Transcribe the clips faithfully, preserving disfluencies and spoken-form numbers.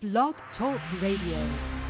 Blog Talk Radio.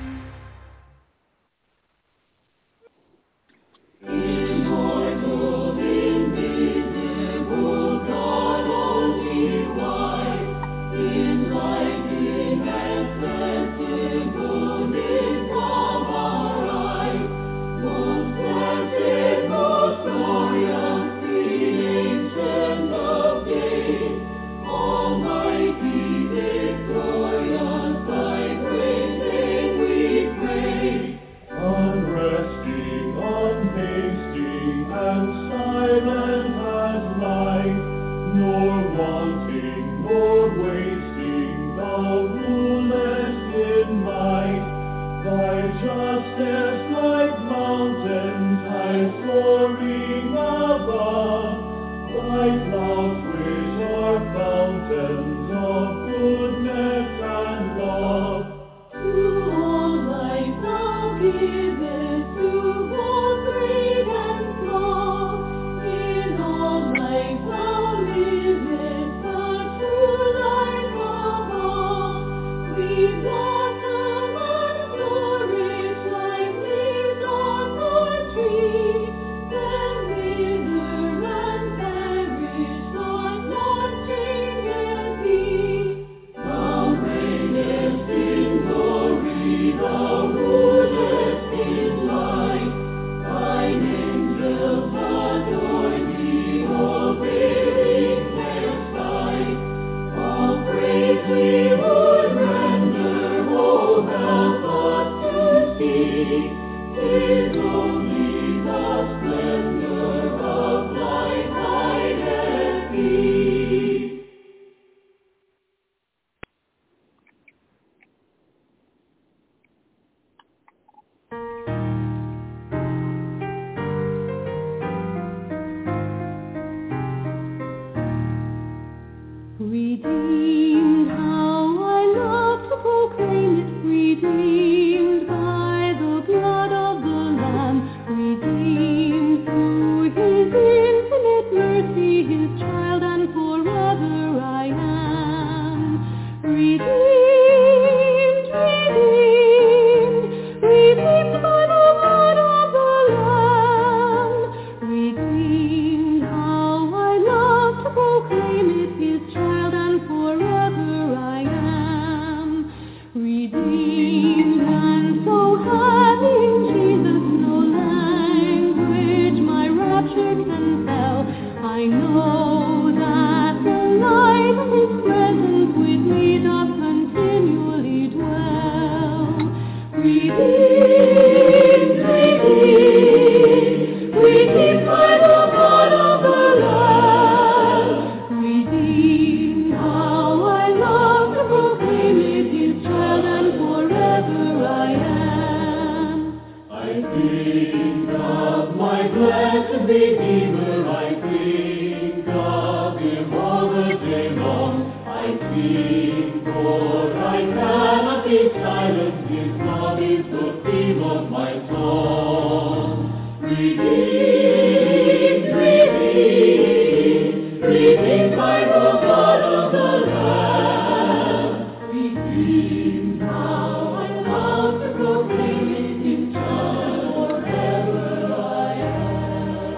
Immortal, invisible, God only wise, enlightening and sensible from our eyes, most blessed, most glorious, the Ancient of Days, Almighty, victorious, thy great name we praise. Unresting, unhasting, and silent as light, nor wanting, nor wasting, thou rulest in might. Thy justice like mountains high soaring above, thy clouds which are fountains of goodness and love. To all life thou givest, to both great and small. In all life thou livest, the true life of all. We blossom and flourish like leaves on the tree, then wither and perish, but not changes thee. Thou reignest in glory, thou rulest in light. Thine angels adore thee, obeying their sight. All praise we would render, oh help us to see, 'tis only the splendor of thy majesty. Redeemed, how I love to proclaim it, redeemed by the blood of the Lamb, redeemed through his infinite mercy, his child, and forever I am. Redeemed, redeemed, redeemed by the blood of the Lamb, redeemed, how I love to proclaim it, his child, and forever I am. Redeemed, and so having Jesus no language my rapture can tell, I know that the light of his presence with me doth continually dwell. Redeemed, redeemed, redeemed by the blood of the Lamb, redeemed, how I love to proclaim it, his child, and forever I am. I think of my blessed Redeemer, I think of him all the day long. I think, for I cannot be silent, his love is the theme of my song. Redeemed, redeemed, redeemed by the blood of the Lamb, redeemed, how I love to proclaim it, his child, forever I am.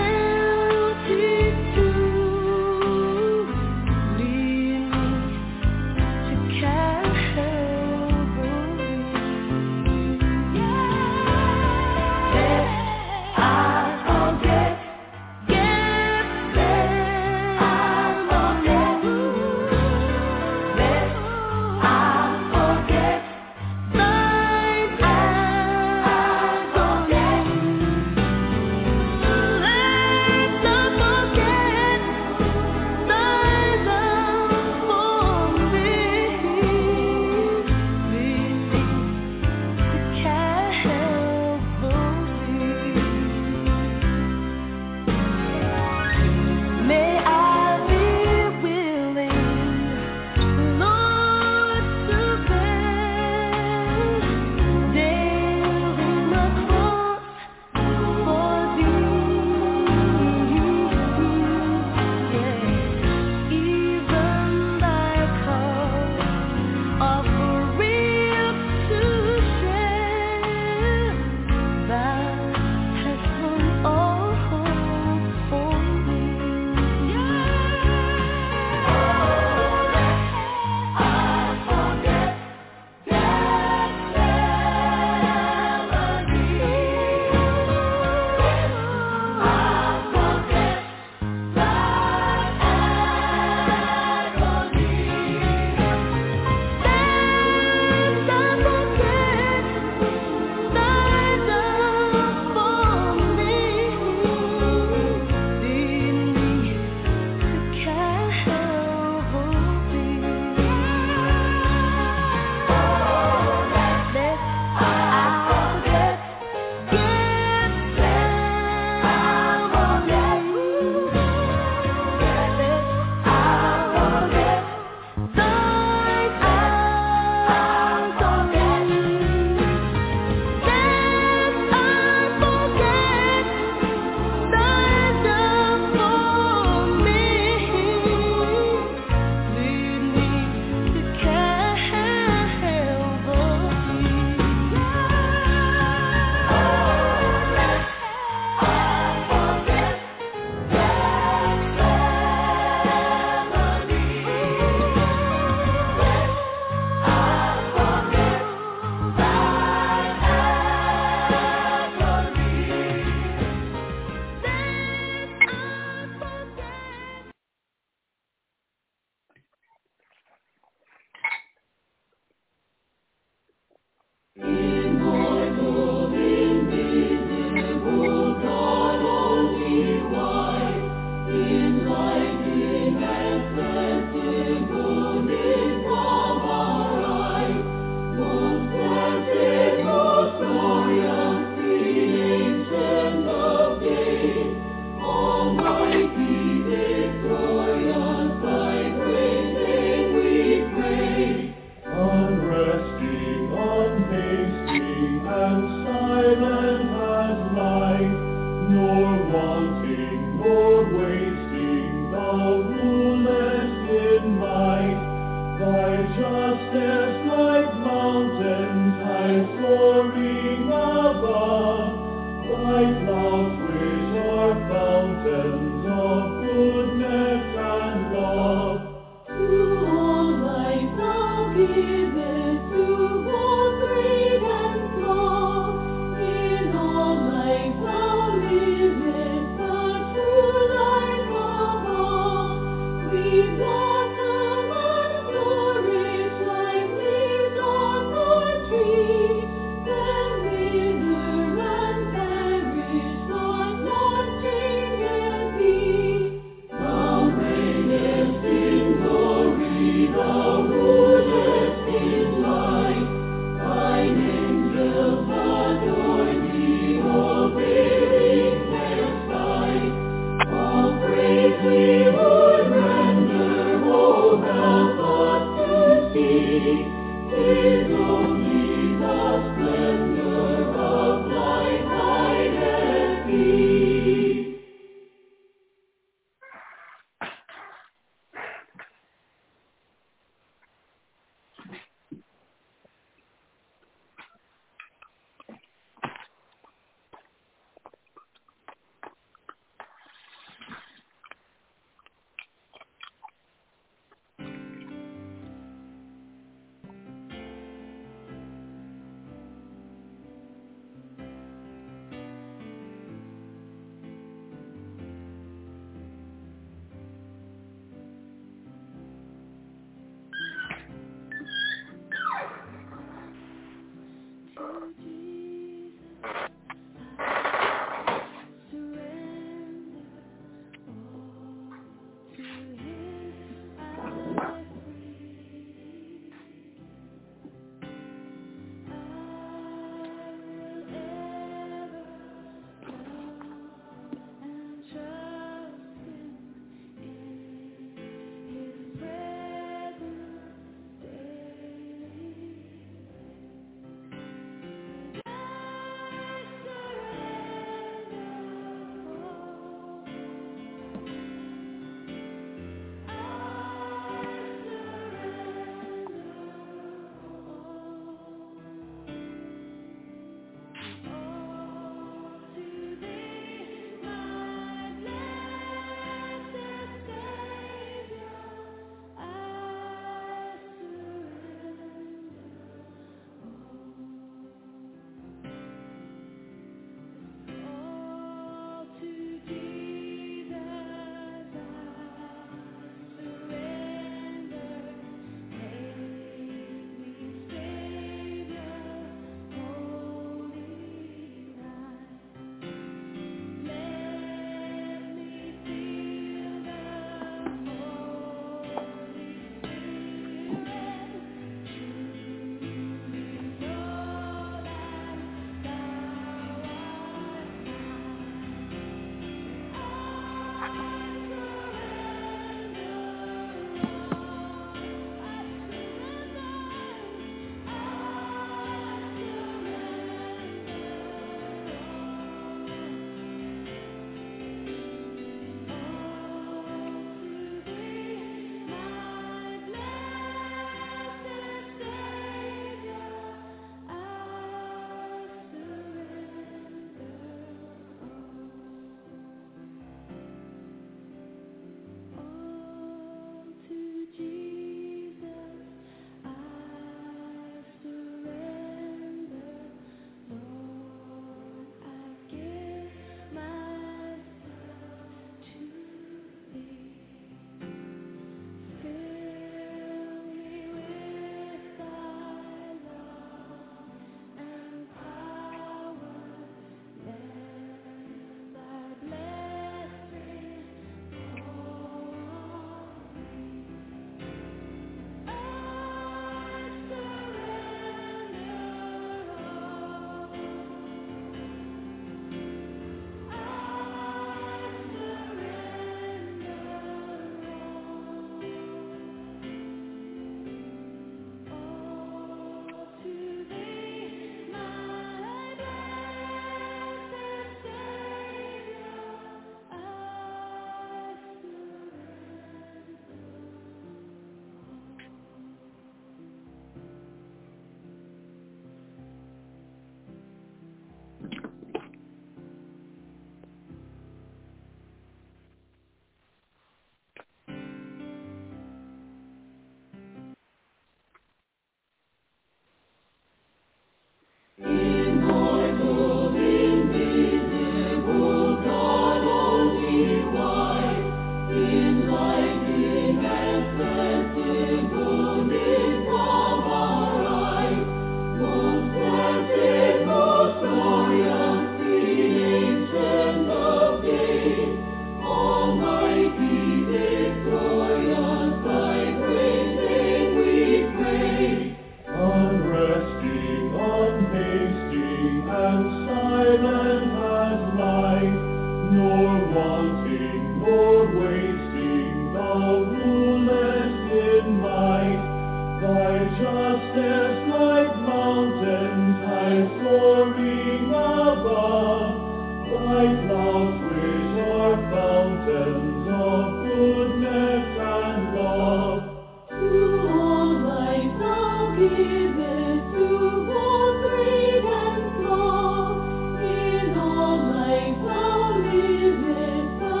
In all life thou livest,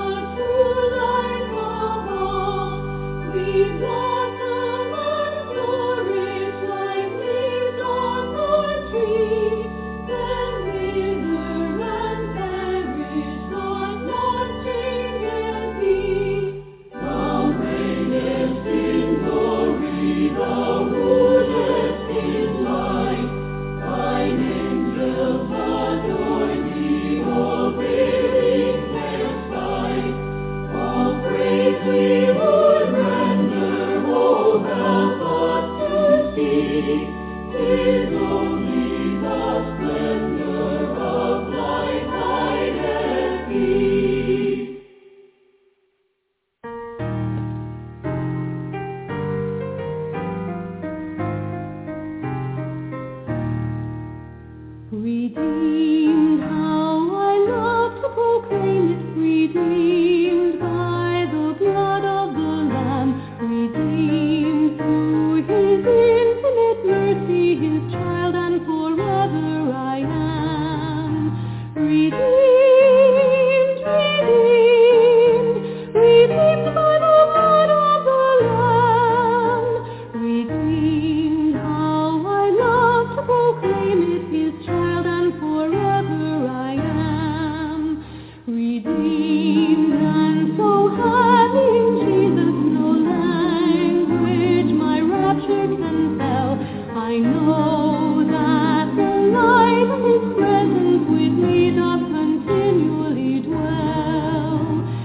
Redeemed, how I love to proclaim it, redeemed by the blood of the Lamb, redeemed through his infinite mercy, his child, and forever I am. Redeemed, redeemed, redeemed by the blood of the Lamb, redeemed, how I love to proclaim it, his child, and forever I am. Redeemed and so happy in Jesus, no language my rapture can tell. I know that the light of his presence with me doth continually dwell.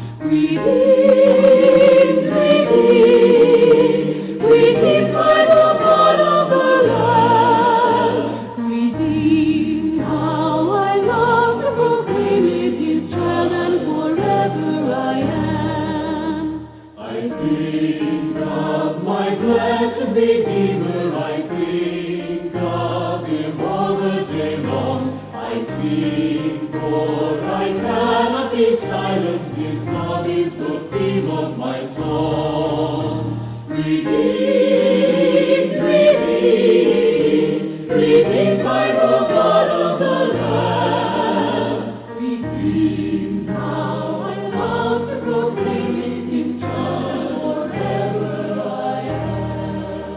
Redeemed, redeemed, redeemed by the blood of the Lamb, redeemed, how I love to proclaim it, his child, and forever I am. I think of my blessed Redeemer, I think of him all the day long. I sing, for I cannot be silent, his love is the theme of my song. Redeemed, redeemed, redeemed by the blood of the Lamb, redeemed, how I love to proclaim it, his child, forever I am.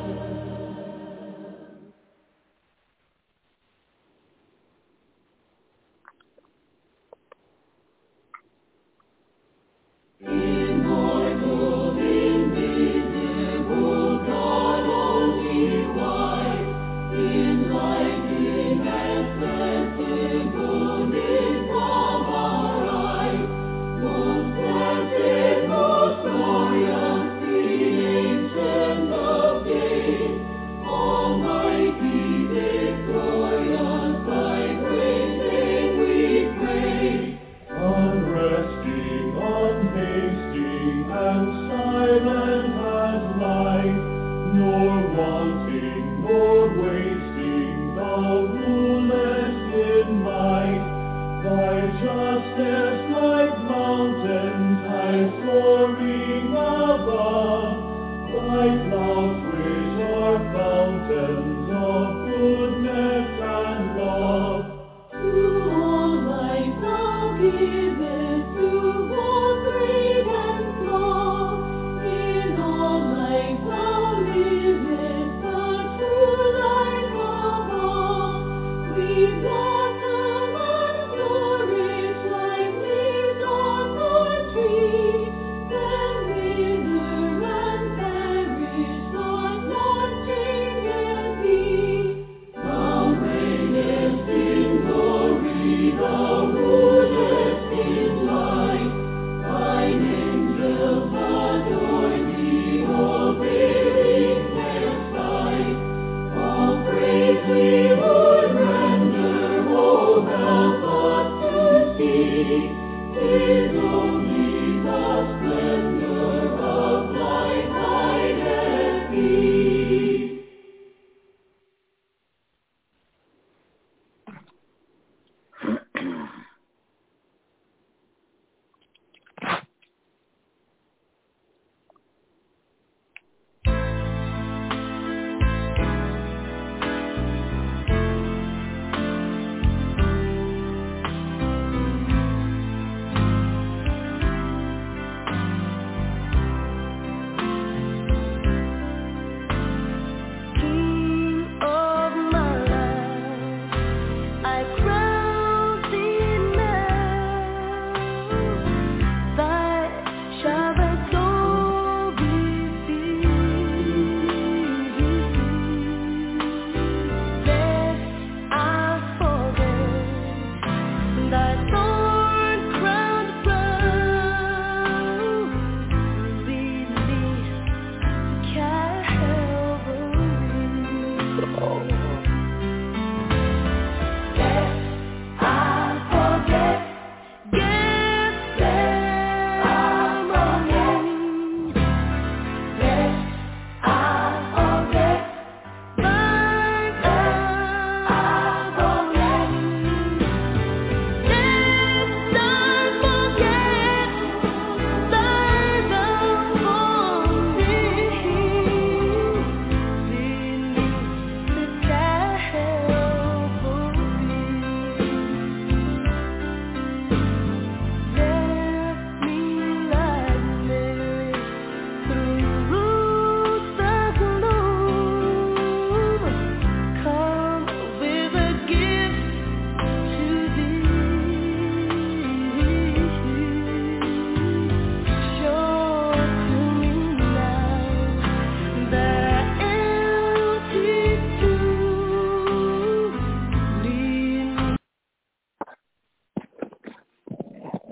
Immortal, invisible, God only wise, in light, in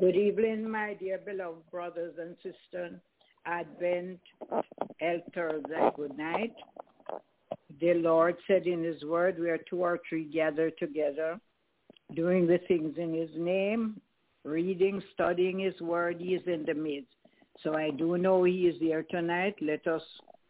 Good evening, my dear beloved brothers and sisters. Advent, El Thursday, good night. The Lord said in his word, we are two or three gathered together, doing the things in his name, reading, studying his word. He is in the midst. So I do know he is here tonight. Let us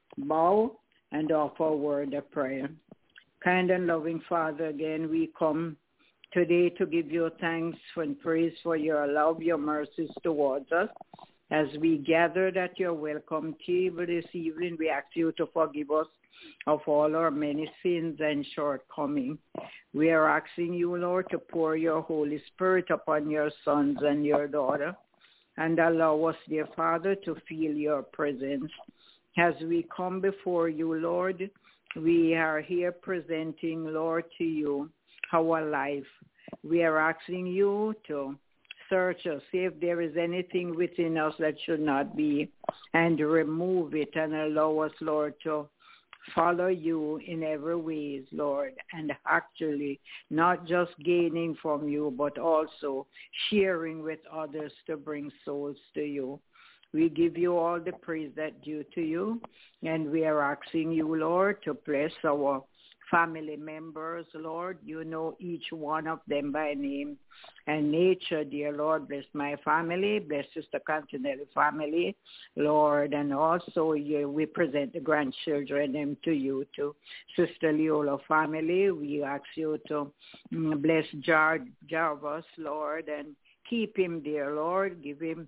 bow and offer a word of prayer. Kind and loving Father, again, we come today to give you thanks and praise for your love, your mercies towards us. As we gathered at your welcome table this evening, we ask you to forgive us of all our many sins and shortcomings. We are asking you, Lord, to pour your Holy Spirit upon your sons and your daughter and allow us, dear Father, to feel your presence. As we come before you, Lord, we are here presenting, Lord, to you our life. We are asking you to search us, see if there is anything within us that should not be, and remove it and allow us, Lord, to follow you in every ways, Lord, and actually not just gaining from you, but also sharing with others to bring souls to you. We give you all the praise that due to you, and we are asking you, Lord, to bless our family members, Lord. You know each one of them by name and nature, dear Lord. Bless my family, bless Sister Continental family, Lord, and also you, we present the grandchildren them to you, to Sister Leola family. We ask you to bless Jar- Jarvis, Lord, and keep him there, Lord. Give him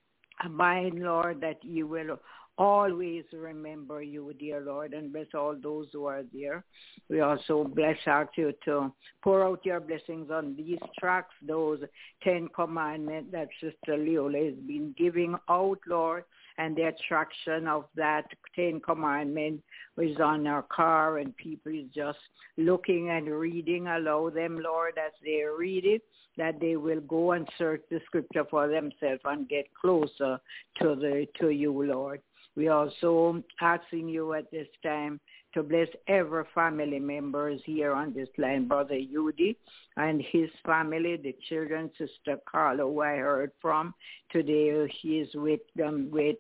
a mind, Lord, that you will always remember you, dear Lord, and bless all those who are there. We also bless ask you to pour out your blessings on these tracks, those Ten Commandments that Sister Leola has been giving out, Lord, and the attraction of that Ten Commandments is on our car, and people is just looking and reading. Allow them, Lord, as they read it, that they will go and search the scripture for themselves and get closer to the to you, Lord. We also asking you at this time to bless every family members here on this line, Brother Yudi and his family, the children, Sister Carla, who I heard from today. He is with them, with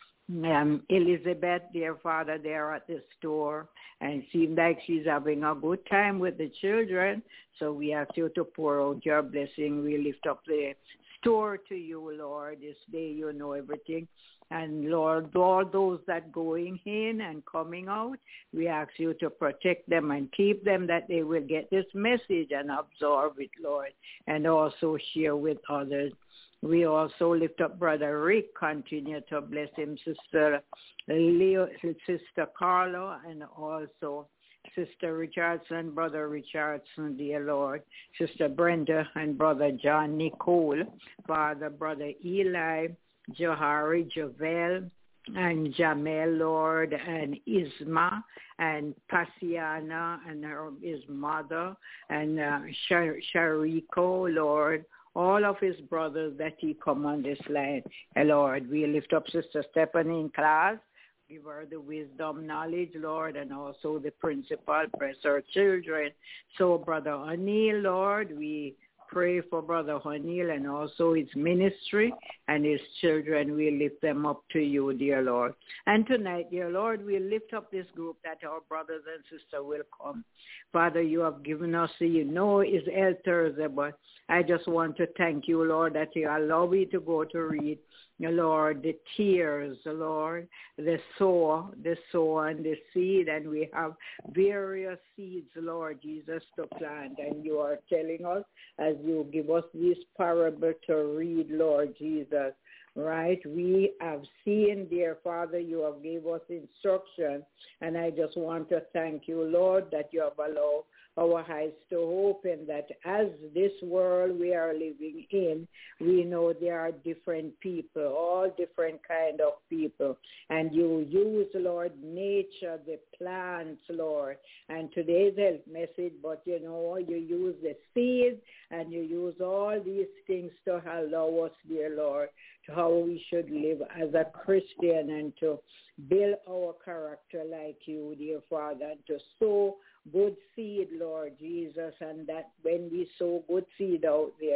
um, Elizabeth, their father, there at the store, and it seems like she's having a good time with the children. So we ask you to pour out your blessing. We lift up the store to you, Lord. This day you know everything. And Lord, all those that going in and coming out, we ask you to protect them and keep them, that they will get this message and absorb it, Lord, and also share with others. We also lift up Brother Rick, continue to bless him, Sister Leo, Sister Carla, and also Sister Richardson, Brother Richardson, dear Lord, Sister Brenda and Brother John Nicole, Father, Brother Eli, Johari, Javel, and Jamel, Lord, and Isma, and Pasiana, and her, his mother, and uh, Shar- Shariko, Lord, all of his brothers that he come on this line. And Lord, we lift up Sister Stephanie in class. Give her the wisdom, knowledge, Lord, and also the principal. Bless her children. So, Brother O'Neill, Lord, we pray for Brother O'Neill and also his ministry and his children. We lift them up to you, dear Lord. And tonight, dear Lord, we lift up this group that our brothers and sisters will come. Father, you have given us, you know, it's El Thursday, but I just want to thank you, Lord, that you allow me to go to read, Lord, the tears, Lord, the sower, the sower and the seed, and we have various seeds, Lord Jesus, to plant, and you are telling us as you give us this parable to read, Lord Jesus, right? We have seen, dear Father, you have gave us instruction, and I just want to thank you, Lord, that you have allowed our eyes to open, that as this world we are living in, we know there are different people, all different kind of people, and you use, Lord, nature, the plants, Lord, and today's health message, but you know, you use the seeds, and you use all these things to allow us, dear Lord, to how we should live as a Christian and to build our character like you, dear Father, and to sow good seed, Lord Jesus, and that when we sow good seed out there,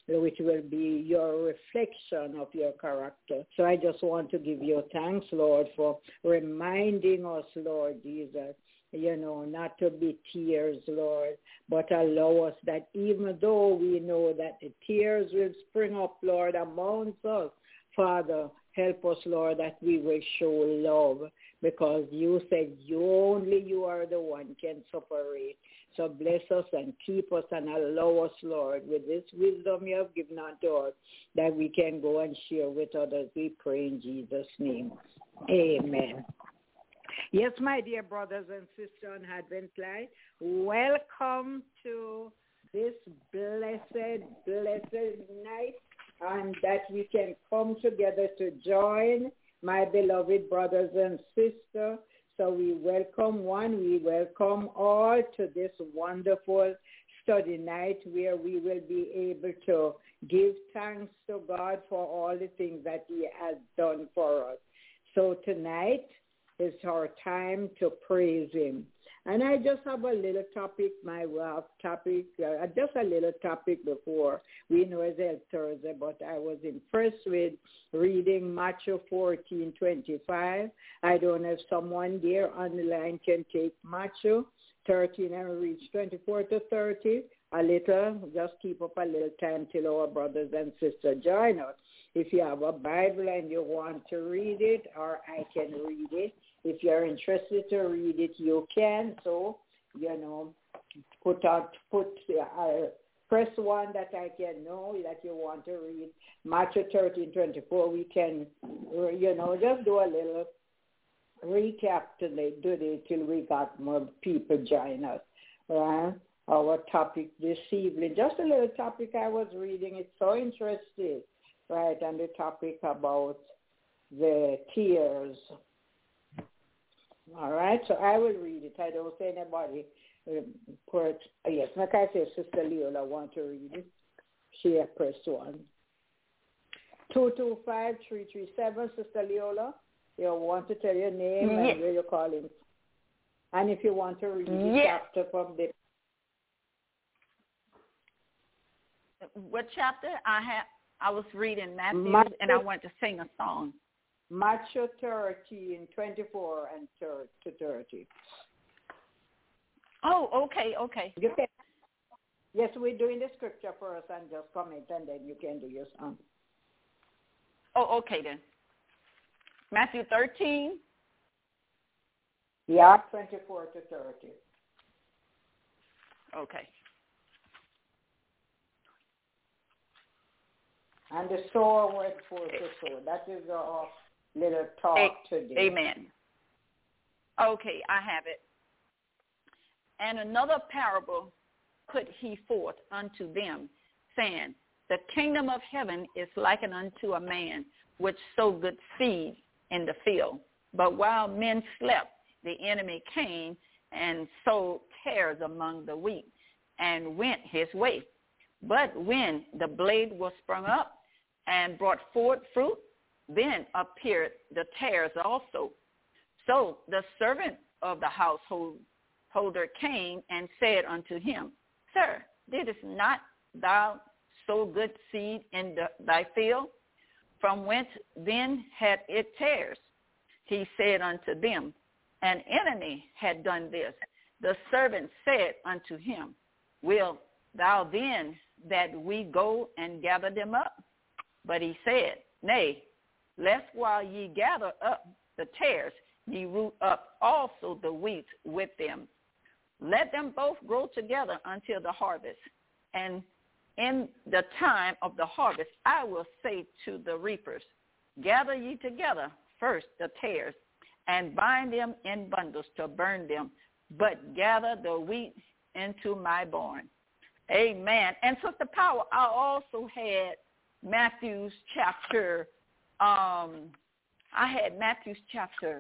which will be your reflection of your character. So I just want to give you thanks, Lord, for reminding us, Lord Jesus, you know, not to be tears, Lord, but allow us that even though we know that the tears will spring up, Lord, amongst us, Father, help us, Lord, that we will show love, because you said you only you are the one can separate. So bless us and keep us and allow us, Lord, with this wisdom you have given unto us, that we can go and share with others. We pray in Jesus' name. Amen. Yes, my dear brothers and sisters on Advent Live, welcome to this blessed, blessed night, and that we can come together to join my beloved brothers and sisters. So we welcome one, we welcome all to this wonderful study night where we will be able to give thanks to God for all the things that he has done for us. So tonight is our time to praise him. And I just have a little topic, my uh, topic, uh, just a little topic before we know it's El Thursday, but I was impressed with reading Matthew fourteen twenty-five. I don't know if someone there on the line can take Matthew thirteen and reach twenty-four to thirty. A little, just keep up a little time till our brothers and sisters join us. If you have a Bible and you want to read it, or I can read it. If you're interested to read it, you can. So, you know, put out, put, uh, press one that I can know that you want to read. Matthew thirteen twenty-four, we can, you know, just do a little recap today, do it till we got more people join us. Right? Our topic this evening, just a little topic I was reading. It's so interesting, right? And the topic about the tears. All right, so I will read it. I don't say anybody uh, put, uh, yes, like I said, Sister Leola want to read it. She has pressed one. two two five, three three seven, Sister Leola, you want to tell your name yes. and where you're calling. And if you want to read the yes. chapter from the... What chapter? I have. I was reading Matthew, Matthew, and I wanted to sing a song. Matthew thirteen, twenty-four and to thirty. Oh, okay, okay. You can, yes, we're doing the scripture first and just comment, and then you can do your song. Oh, okay then. Matthew thirteen. Yeah, twenty-four to thirty. Okay. And the sower went forth to sow. That is our little talk a- today. Amen. Okay, I have it. And another parable put he forth unto them, saying, the kingdom of heaven is likened unto a man which sowed good seed in the field. But while men slept, the enemy came and sowed tares among the wheat and went his way. But when the blade was sprung up and brought forth fruit, then appeared the tares also. So the servant of the household holder came and said unto him, Sir, didst not thou sow good seed in the, thy field? From whence then had it tares? He said unto them, An enemy had done this. The servant said unto him, Will thou then that we go and gather them up? But he said, Nay, lest while ye gather up the tares, ye root up also the wheat with them. Let them both grow together until the harvest. And in the time of the harvest, I will say to the reapers, Gather ye together first the tares, and bind them in bundles to burn them, but gather the wheat into my barn. Amen. And Sister Power, I also had Matthew's chapter, um, I had Matthew's chapter,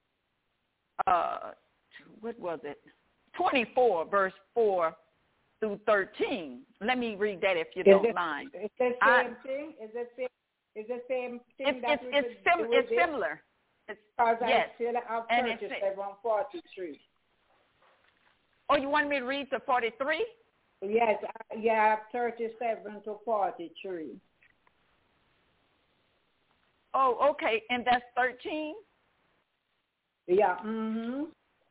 uh, what was it? twenty-four, verse four through thirteen. Let me read that if you is don't it, mind. Is the same I, thing? Is the same, is the same thing it's, that it's, we it's, could sim- do it's with similar. It's, Because yes. I still have And thirty-seven forty-three. Oh, you want me to read to forty-three? Yes, uh, yeah, thirty-seven to forty-three. Oh, okay, and that's thirteen? Yeah. Mm-hmm.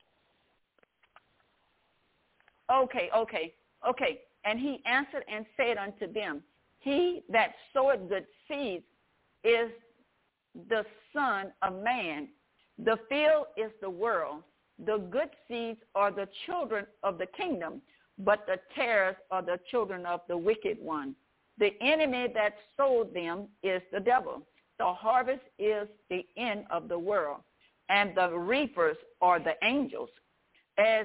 Okay, okay, okay. And he answered and said unto them, he that soweth good seeds is the Son of Man. The field is the world. The good seeds are the children of the kingdom, but the tares are the children of the wicked one. The enemy that sowed them is the devil. The harvest is the end of the world, and the reapers are the angels. As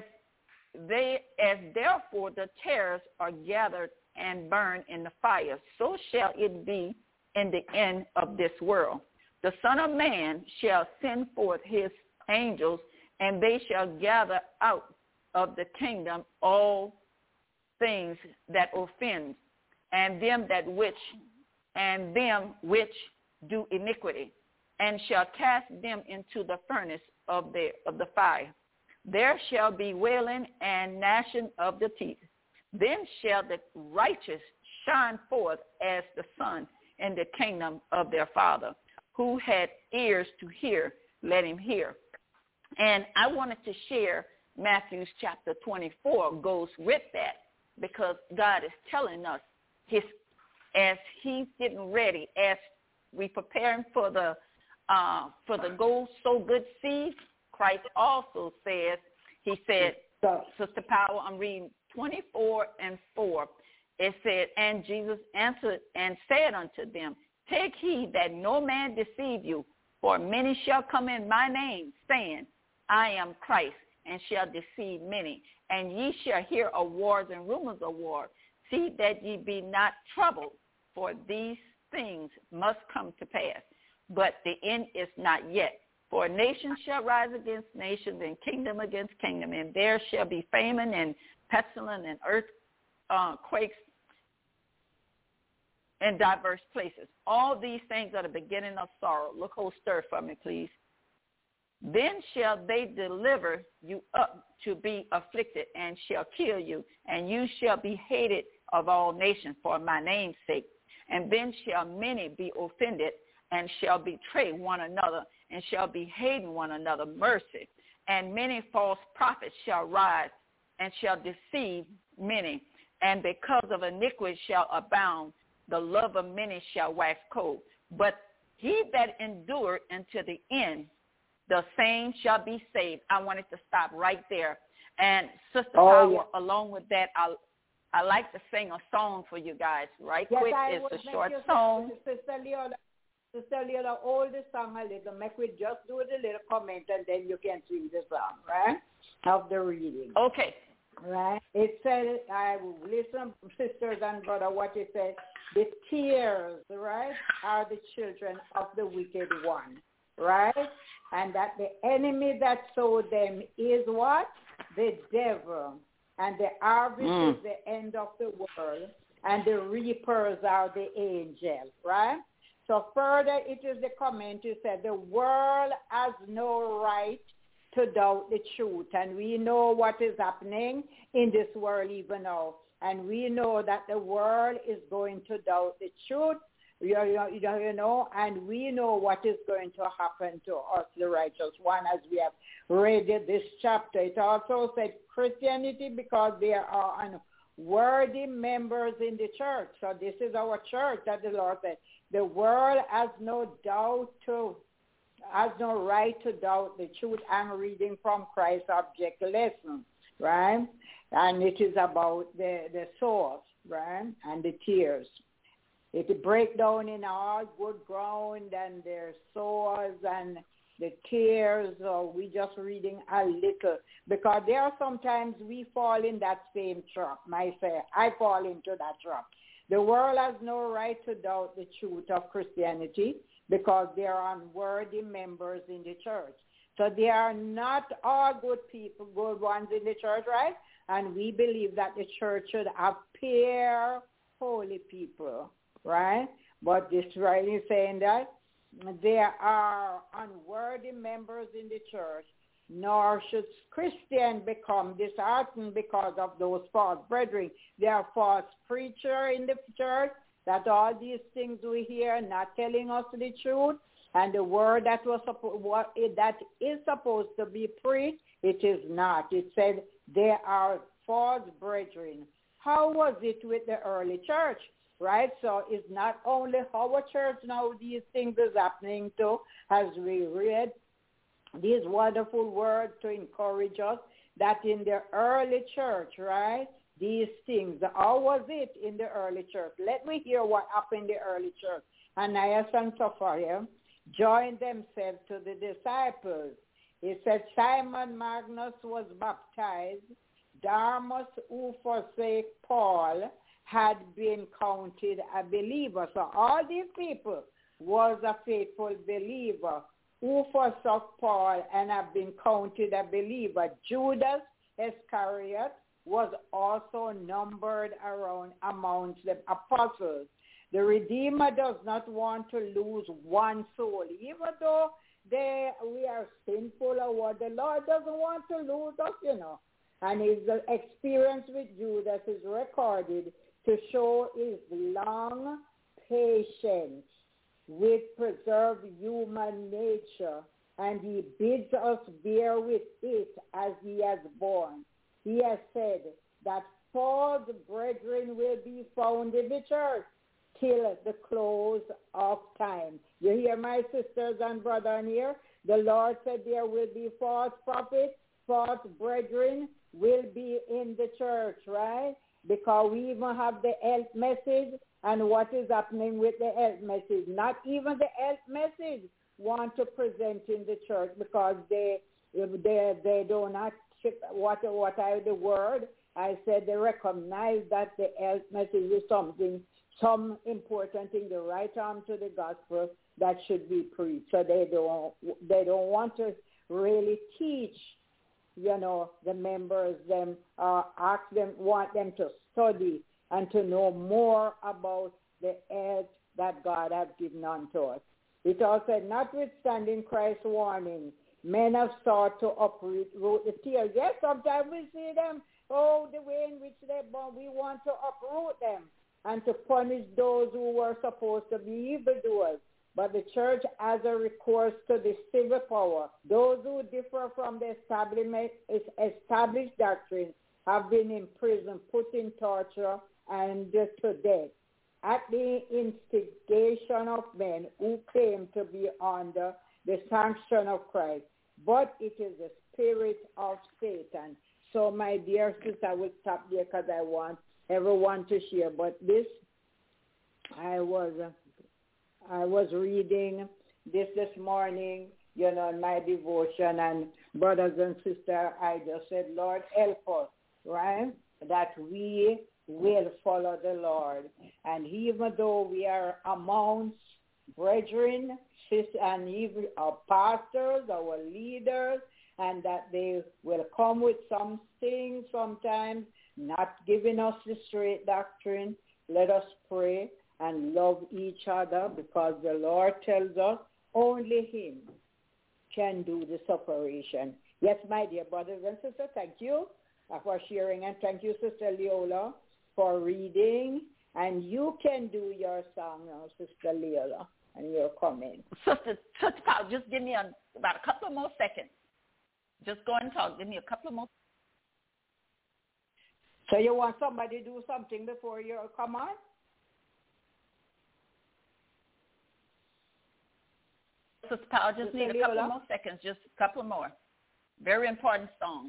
they, as therefore the tares are gathered and burned in the fire, so shall it be in the end of this world. The Son of Man shall send forth his angels, and they shall gather out of the kingdom all things that offend, and them that which, and them which do iniquity, and shall cast them into the furnace of the of the fire. There shall be wailing and gnashing of the teeth. Then shall the righteous shine forth as the sun in the kingdom of their Father. Who had ears to hear, let him hear. And I wanted to share Matthew chapter twenty-four goes with that, because God is telling us his, as he's getting ready, as we preparing for the uh, for the go sow good seeds. Christ also says, he said, Sister Power, I'm reading twenty-four and four. It said, and Jesus answered and said unto them, take heed that no man deceive you, for many shall come in my name, saying, I am Christ, and shall deceive many. And ye shall hear of wars and rumors of wars. See that ye be not troubled, for these things must come to pass. But the end is not yet. For nation shall rise against nation, and kingdom against kingdom, and there shall be famine and pestilence and earthquakes in diverse places. All these things are the beginning of sorrow. Look, hold stir for me, please. Then shall they deliver you up to be afflicted, and shall kill you, and you shall be hated of all nations for my name's sake. And then shall many be offended, and shall betray one another, and shall be hating one another mercy. And many false prophets shall rise, and shall deceive many. And because of iniquity shall abound, the love of many shall wax cold. But he that endure unto the end, the same shall be saved. I wanted to stop right there. And Sister oh, Power, yeah. along with that, I I like to sing a song for you guys right yes, quick. I It's a short you, song. Sister Leona, Sister Leona, hold the song a little. Make we just do the little comment, and then you can sing the song, right? Of the reading. Okay. Right. It says, I will listen, sisters and brother, what it says. The tears, right, are the children of the wicked one, right? And that the enemy that sowed them is what? The devil. And the harvest mm. is the end of the world, and the reapers are the angels, right? So further, it is the comment you said, the world has no right to doubt the truth. And we know what is happening in this world even now. And we know that the world is going to doubt the truth, you, you, you know, and we know what is going to happen to us, the righteous one, as we have read this chapter. It also said Christianity, because there are unworthy members in the church. So this is our church that the Lord said. The world has no doubt to, has no right to doubt the truth. I'm reading from Christ's object lesson, right? And it is about the, the source, right, and the tears. It break down in all good ground, and their sores and the tears, or we just reading a little. Because there are sometimes we fall in that same trap. Myself, I fall into that trap. The world has no right to doubt the truth of Christianity, because there are unworthy members in the church. So there are not all good people, good ones in the church, right? And we believe that the church should appear holy people, right? But this right is saying that there are unworthy members in the church, nor should Christians become disheartened because of those false brethren. There are false preachers in the church that all these things we hear not telling us the truth, and the word that was suppo- what it, that is supposed to be preached, it is not. It said there are false brethren. How was it with the early church? Right? So it's not only our church now these things is happening to, as we read these wonderful words to encourage us, that in the early church, right, these things, how was it in the early church? Let me hear what happened in the early church. Ananias and Sapphira joined themselves to the disciples. It said Simon Magnus was baptized. Darmus, who forsake Paul, had been counted a believer. So all these people was a faithful believer who forsook Paul and have been counted a believer. Judas Iscariot was also numbered around amongst the apostles. The Redeemer does not want to lose one soul, even though they we are sinful or what. The Lord doesn't want to lose us, you know. And his experience with Judas is recorded to show his long patience with preserved human nature, and he bids us bear with it as he has borne. He has said that Paul's brethren will be found in the church till the close of time. You hear, my sisters and brethren here? The Lord said there will be false prophets, false brethren will be in the church, right? Because we even have the health message, and what is happening with the health message. Not even the health message want to present in the church because they they they do not what what I the word I said they recognize that the health message is something some important thing, the right arm to the gospel that should be preached. So they don't they don't want to really teach, you know, the members them uh, ask them want them to study and to know more about the health that God has given unto us. It also said, notwithstanding Christ's warning, men have sought to uproot root the tears. Yes, sometimes we see them, oh, the way in which they're born, we want to uproot them and to punish those who were supposed to be evildoers. But the church has a recourse to the civil power. Those who differ from the established doctrine have been imprisoned, put in torture, and to death at the instigation of men who claim to be under the sanction of Christ. But it is the spirit of Satan. So, my dear sister, I will stop there because I want everyone to share. But this, I was, I was reading this this morning, you know, in my devotion, and brothers and sisters, I just said, Lord, help us, right, that we will follow the Lord. And even though we are amongst brethren, sis, and even our pastors, our leaders, and that they will come with some things sometimes, not giving us the straight doctrine, let us pray and love each other, because the Lord tells us only him can do the separation. Yes, my dear brothers and sisters, thank you for sharing, and thank you, Sister Leola, for reading. And you can do your song now, Sister Leola, and you're coming. Sister, Sister Paul, just give me a, about a couple more seconds. Just go and talk. Give me a couple more. So you want somebody to do something before you come on? Sister Paul, just Sister need a Leola? couple more seconds. Just a couple more. Very important song.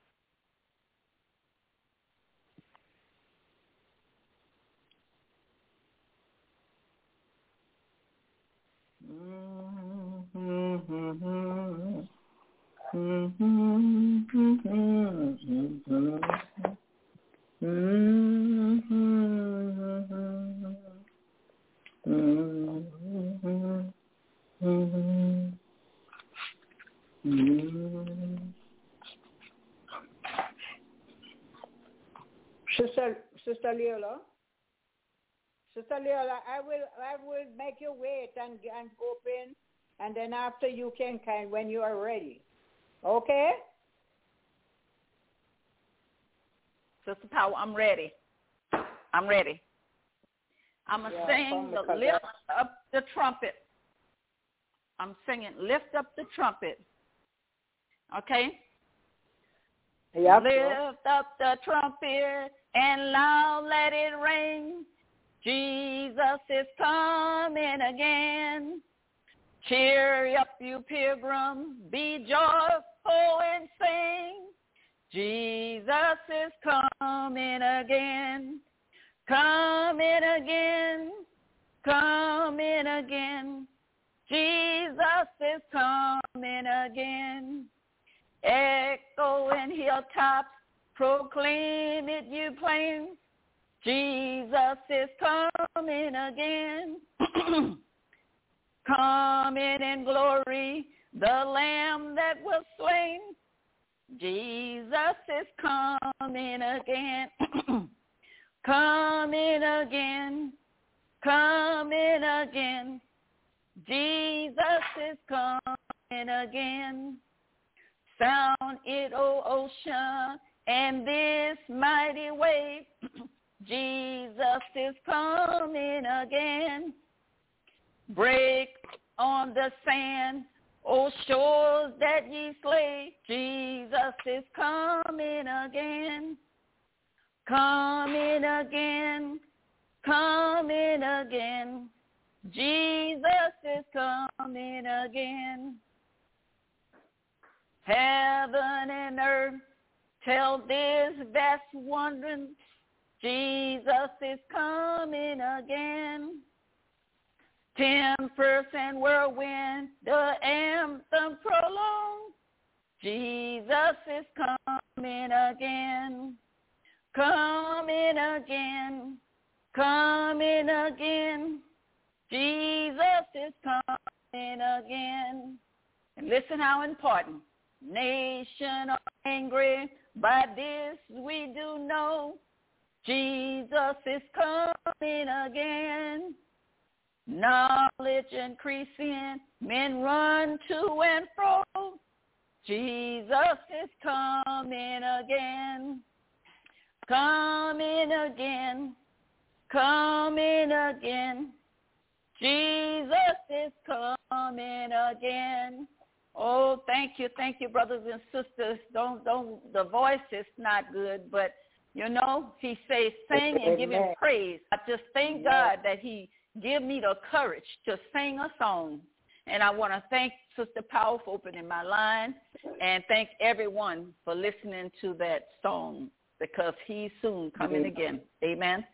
Sister, Sister Leola, Sister Leola, I will, I will make you wait and and open, and then after you can kind when you are ready. Okay? Sister Power, I'm ready. I'm ready. I'm going to Yeah, sing the Lift Up the Trumpet. I'm singing Lift Up the Trumpet. Okay? Yep. Lift up the trumpet and loud let it ring. Jesus is coming again. Cheer up, you pilgrims, be joyful and sing. Jesus is coming again, coming again, coming again. Jesus is coming again. Echo in hilltops, proclaim it you plain. Jesus is coming again. Coming in glory, the Lamb that was slain. Jesus is coming again. Coming again. Coming again. Jesus is coming again. Sound it, O ocean, and this mighty wave. Jesus is coming again. Break on the sand, O shores that ye slay. Jesus is coming again. Coming again. Coming again. Jesus is coming again. Heaven and earth tell this vast wondering, Jesus is coming again. Tempest and whirlwind, the anthem prolonged, Jesus is coming again. Coming again. Coming again. Jesus is coming again. And listen how important. Nation are angry, by this we do know. Jesus is coming again. Knowledge increasing, men run to and fro. Jesus is coming again. Coming again. Coming again. Jesus is coming again. Oh, thank you, thank you, brothers and sisters. Don't, don't, the voice is not good, but, you know, he says sing and give him praise. I just thank God that he give me the courage to sing a song. And I want to thank Sister Powell for opening my line and thank everyone for listening to that song because he's soon coming Amen. Again. Amen.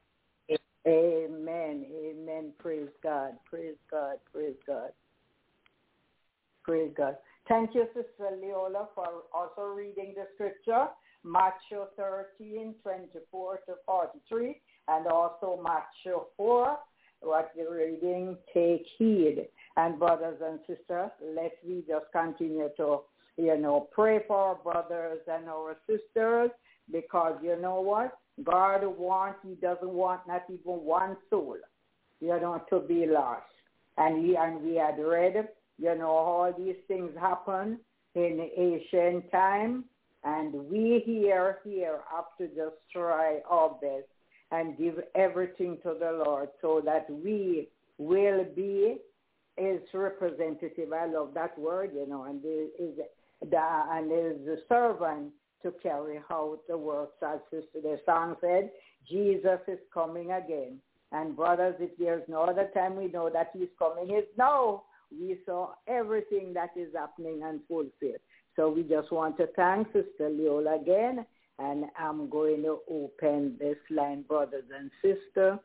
Amen. Amen. Praise God. Praise God. Praise God. Praise God. Thank you, Sister Leola, for also reading the scripture, Matthew thirteen, twenty-four to forty-three, and also Matthew four, what you're reading, take heed. And brothers and sisters, let's we just continue to, you know, pray for our brothers and our sisters, because you know what? God wants, he doesn't want not even one soul, you know, to be lost. And we, and we had read, you know, all these things happen in ancient time, and we here, here have to just try our best and give everything to the Lord so that we will be his representative. I love that word, you know, and is the and is the servant to carry out the works, as Sister the song said. Jesus is coming again. And brothers, if there's no other time we know that he's coming, it's now. We saw everything that is happening and fulfilled. So we just want to thank Sister Leola again, and I'm going to open this line, brothers and sisters.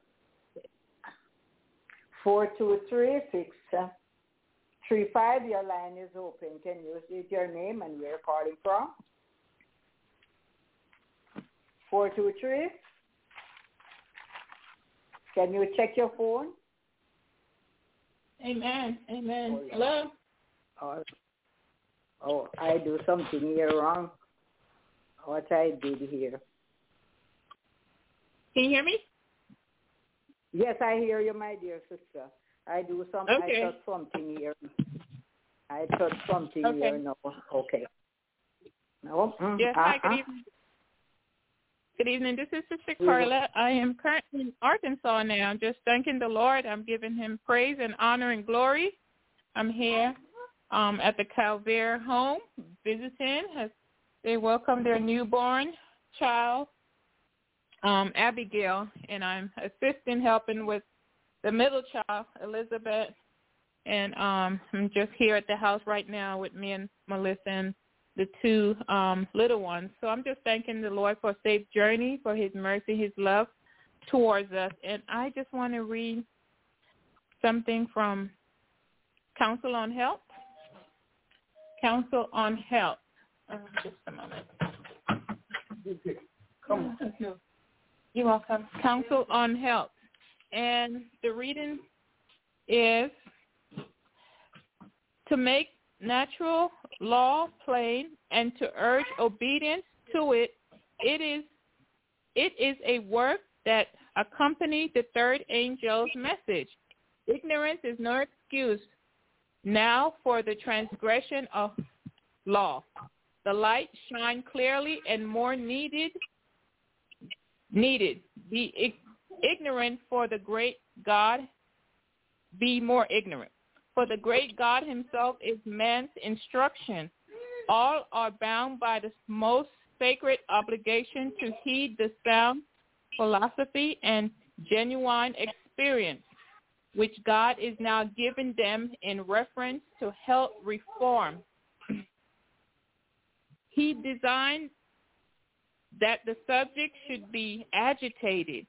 four two three, six three five, your line is open. Can you state your name and where you're calling from? four two three. Can you check your phone? Amen. Amen. Oh, yeah. Hello? Oh, oh, I do something here wrong. What I did here. Can you hear me? Yes, I hear you, my dear sister. I do some. Okay. I thought something here. I thought something okay. here. No. Okay. No. Mm, Yes, uh-huh. hi, good evening. Good evening. This is Sister Carla. I am currently in Arkansas now. Just thanking the Lord. I'm giving him praise and honor and glory. I'm here um, at the Calvaire home visiting as they welcome their newborn child, um, Abigail, and I'm assisting, helping with the middle child, Elizabeth. And um, I'm just here at the house right now with me and Melissa and the two um, little ones. So I'm just thanking the Lord for a safe journey, for his mercy, his love towards us. And I just want to read something from Counsel on Health. Counsel on Health. Uh, just a moment. Come on. You're welcome. Counsel on Health. And the reading is, to make natural law plain and to urge obedience to it, it is it is a work that accompanies the third angel's message. Ignorance is no excuse now for the transgression of law. The light shine clearly and more needed needed. Be ignorant for the great God. Be more ignorant. For the great God himself is man's instruction. All are bound by the most sacred obligation to heed the sound philosophy and genuine experience, which God is now giving them in reference to health reform. He designed that the subject should be agitated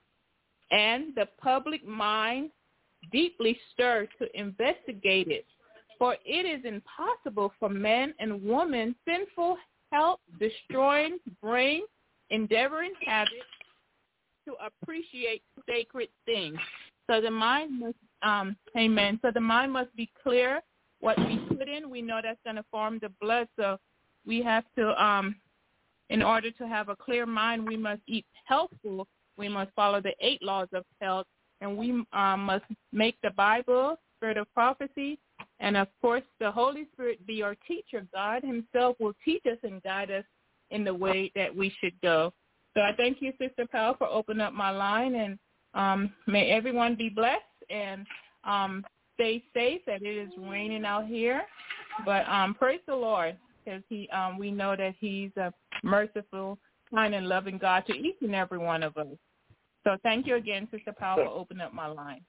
and the public mind deeply stirred to investigate it, for it is impossible for man and woman, sinful, health-destroying, brain-endeavoring habits, to appreciate sacred things. So the mind must, um, amen, so the mind must be clear. What we put in, we know that's going to form the blood, so we have to, um, in order to have a clear mind, we must eat healthful. We must follow the eight laws of health. And we um, must make the Bible, Spirit of Prophecy, and, of course, the Holy Spirit be our teacher. God himself will teach us and guide us in the way that we should go. So I thank you, Sister Powell, for opening up my line, and um, may everyone be blessed and um, stay safe, that it is raining out here. But um, praise the Lord, because he, um, we know that he's a merciful, kind, and loving God to each and every one of us. So thank you again, Sister Powell, for opening up my line.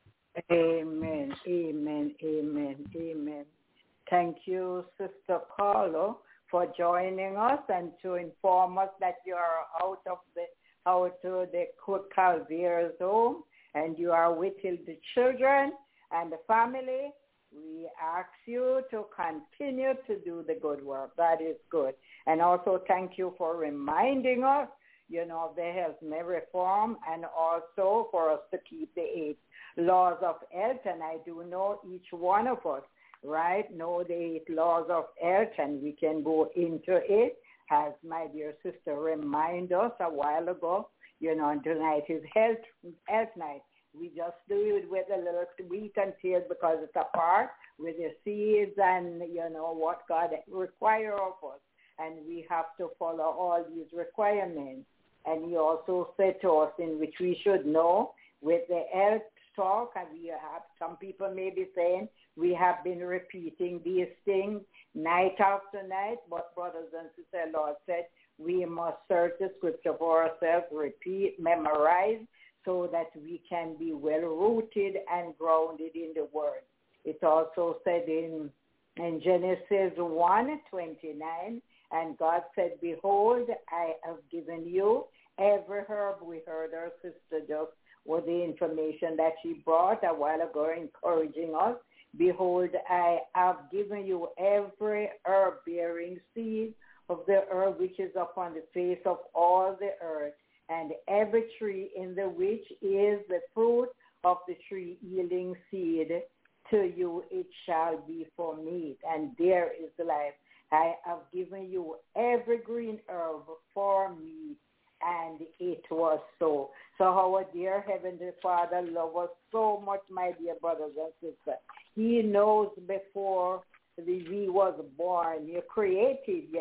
Amen, amen, amen, amen. Thank you, Sister Carlo, for joining us and to inform us that you are out of the out to the Calvaire's home and you are with the children and the family. We ask you to continue to do the good work. That is good. And also thank you for reminding us, you know, of the health reform, and also for us to keep the eight laws of health. And I do know each one of us, right, know the eight laws of health, and we can go into it, as my dear sister reminded us a while ago. You know, tonight is health, health night. We just do it with a little wheat and tears because it's a part with the seeds and, you know, what God requires of us. And we have to follow all these requirements. And he also said to us in which we should know with the health talk, and we have, some people may be saying, we have been repeating these things night after night, but brothers and sisters, Lord said, we must search the scripture for ourselves, repeat, memorize, so that we can be well-rooted and grounded in the word. It also said in, in Genesis one twenty-nine, and God said, behold, I have given you every herb. We heard our sister just with the information that she brought a while ago, encouraging us. Behold, I have given you every herb-bearing seed of the herb which is upon the face of all the earth, and every tree in the which is the fruit of the tree yielding seed, to you it shall be for meat, and there is life. I have given you every green herb for meat, and it was so. So our dear Heavenly Father loves us so much, my dear brothers and sisters. He knows before we was born. You created, yes.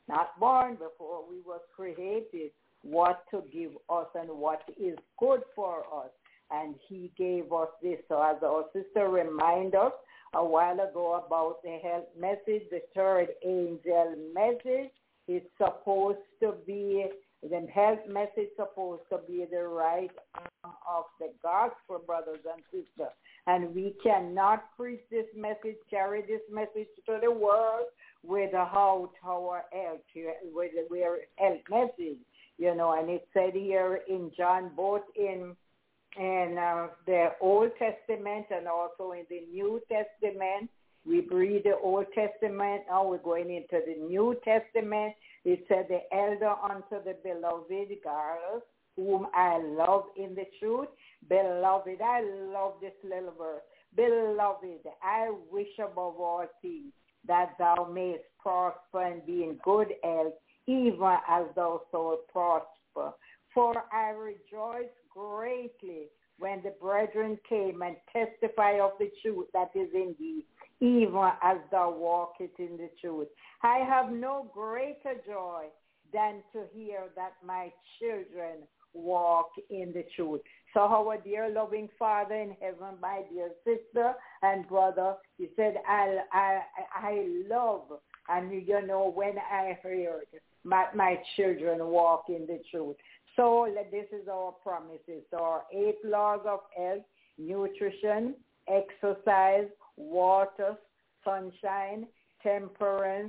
not born, before we was created, what to give us and what is good for us. And he gave us this. So as our sister reminded us a while ago about the health message, the third angel message, it's supposed to be, the health message supposed to be the right arm of the gospel, brothers and sisters. And we cannot preach this message, carry this message to the world without our health, with our health message, you know. And it said here in John, both in in uh, the Old Testament and also in the New Testament. We read the Old Testament, now we're going into the New Testament. It said, the elder unto the beloved Gaius, whom I love in the truth. Beloved, I love this little verse. Beloved, I wish above all things that thou mayest prosper and be in good health, even as thou shalt prosper. For I rejoice greatly when the brethren came and testify of the truth that is in thee, even as thou walkest in the truth. I have no greater joy than to hear that my children walk in the truth. So our dear loving Father in heaven, my dear sister and brother, he said, I, I, I love, and you know, when I heard my, my children walk in the truth. So this is our promises. So our eight laws of health: nutrition, exercise, water, sunshine, temperance,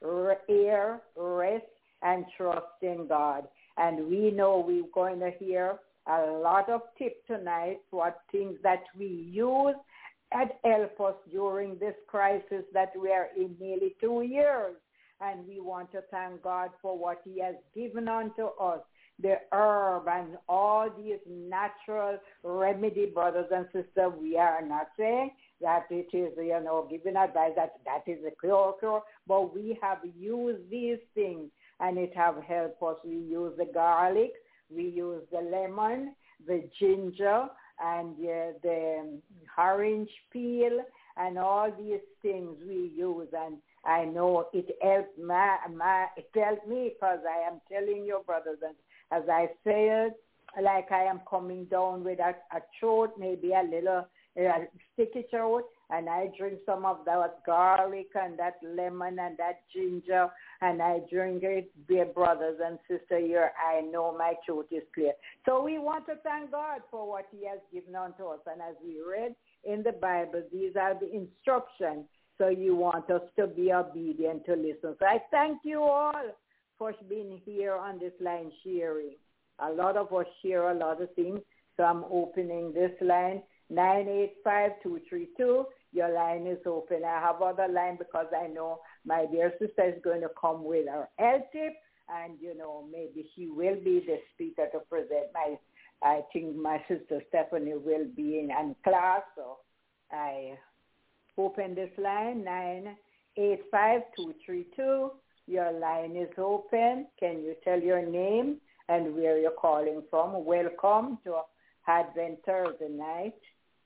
air, rest, and trust in God. And we know we're going to hear a lot of tips tonight, what things that we use that help us during this crisis that we are in nearly two years. And we want to thank God for what he has given unto us, the herb and all these natural remedy, brothers and sisters. We are not saying that it is, you know, giving advice that that is a cure, cure, but we have used these things and it have helped us. We use the garlic, we use the lemon, the ginger, and uh, the orange peel, and all these things we use. And I know it helped my, my it helped me, because I am telling you, brothers, and as I said, like I am coming down with a, a throat, maybe a little uh, sticky throat, and I drink some of that garlic and that lemon and that ginger, and I drink it, dear brothers and sisters here. I know my throat is clear. So we want to thank God for what he has given unto us. And as we read in the Bible, these are the instructions. So you want us to be obedient to listen. So I thank you all for being here on this line sharing. A lot of us share a lot of things. So I'm opening this line, nine eight five, two three two. Your line is open. I have other line because I know my dear sister is going to come with her health tip, and, you know, maybe she will be the speaker to present. My, I think my sister Stephanie will be in, in class, so I open this line, nine eight five, two three two. Your line is open. Can you tell your name and where you're calling from? Welcome to Advent Thursday night.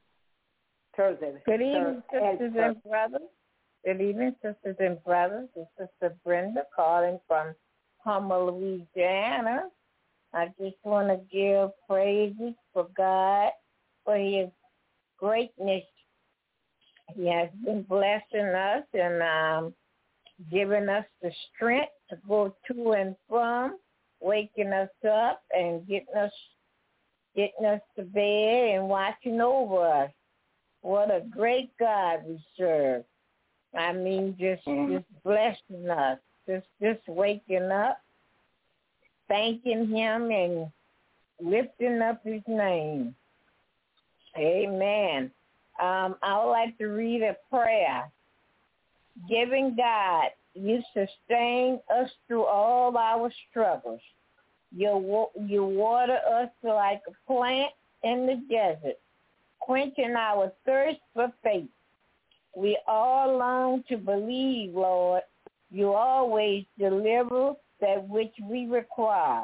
Thursday. Good evening, Thursday. sisters and brothers. Good evening, sisters and brothers. This is Sister Brenda calling from Homer, Louisiana. I just want to give praises for God, for his greatness. He has been blessing us and um, giving us the strength to go to and from, waking us up and getting us, getting us to bed and watching over us. What a great God we serve. I mean, just, just blessing us, just, just waking up, thanking him and lifting up his name. Amen. Um, I would like to read a prayer. Giving God, you sustain us through all our struggles. You, you water us like a plant in the desert, quenching our thirst for faith. We all long to believe, Lord. You always deliver that which we require.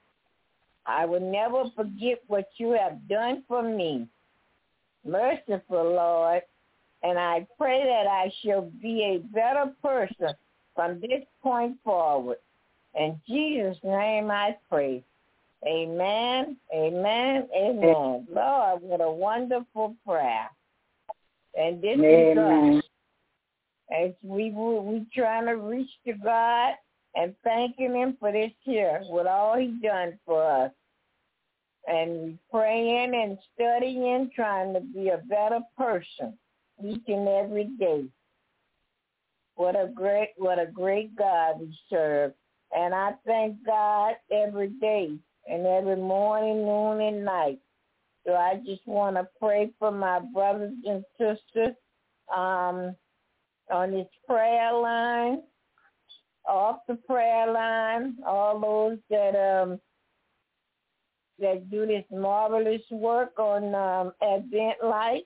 I will never forget what you have done for me. Merciful Lord, and I pray that I shall be a better person from this point forward. In Jesus' name I pray. Amen, amen, amen. Lord, what a wonderful prayer. And this Amen. is us. As we we trying to reach to God and thanking him for this year, what all he done for us. And we praying and studying, trying to be a better person each and every day. What a great, what a great God we serve. And I thank God every day and every morning, noon, and night. So I just want to pray for my brothers and sisters um, on this prayer line, off the prayer line, all those that um, that do this marvelous work on um, Advent Life,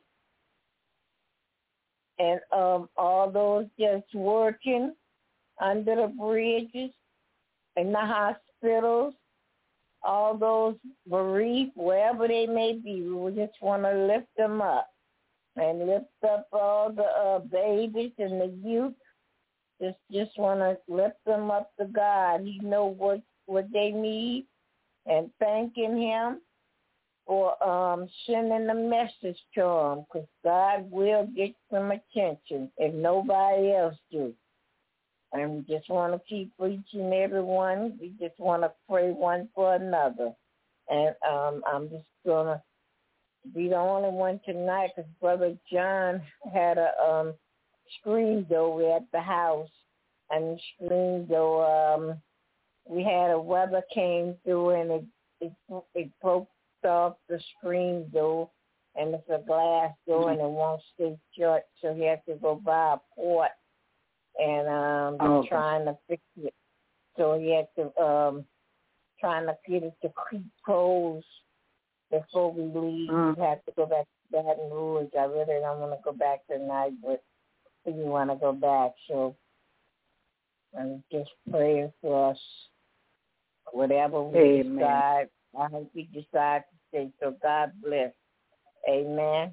and um, all those just working under the bridges, in the hospitals, all those bereaved, wherever they may be. We just want to lift them up and lift up all the uh, babies and the youth. Just just want to lift them up to God. He knows what, what they need, and thanking him for um, sending a message to them, because God will get some attention if nobody else do. And we just want to keep each and every one. We just want to pray one for another. And um, I'm just going to be the only one tonight, because Brother John had a um, screen door at the house. And the screen door, um, we had a weather came through, and it, it, it broke off the screen door. And it's a glass door, and it won't stay shut, so he has to go buy a port. And um, they're okay. trying to fix it. So he had to, um, trying to get it to creep close before we leave. Mm. We have to go back to Baton Rouge. I really don't want to go back tonight, but we want to go back. So I'm just praying for us, whatever we Amen. decide. I hope we decide to stay. So God bless. Amen.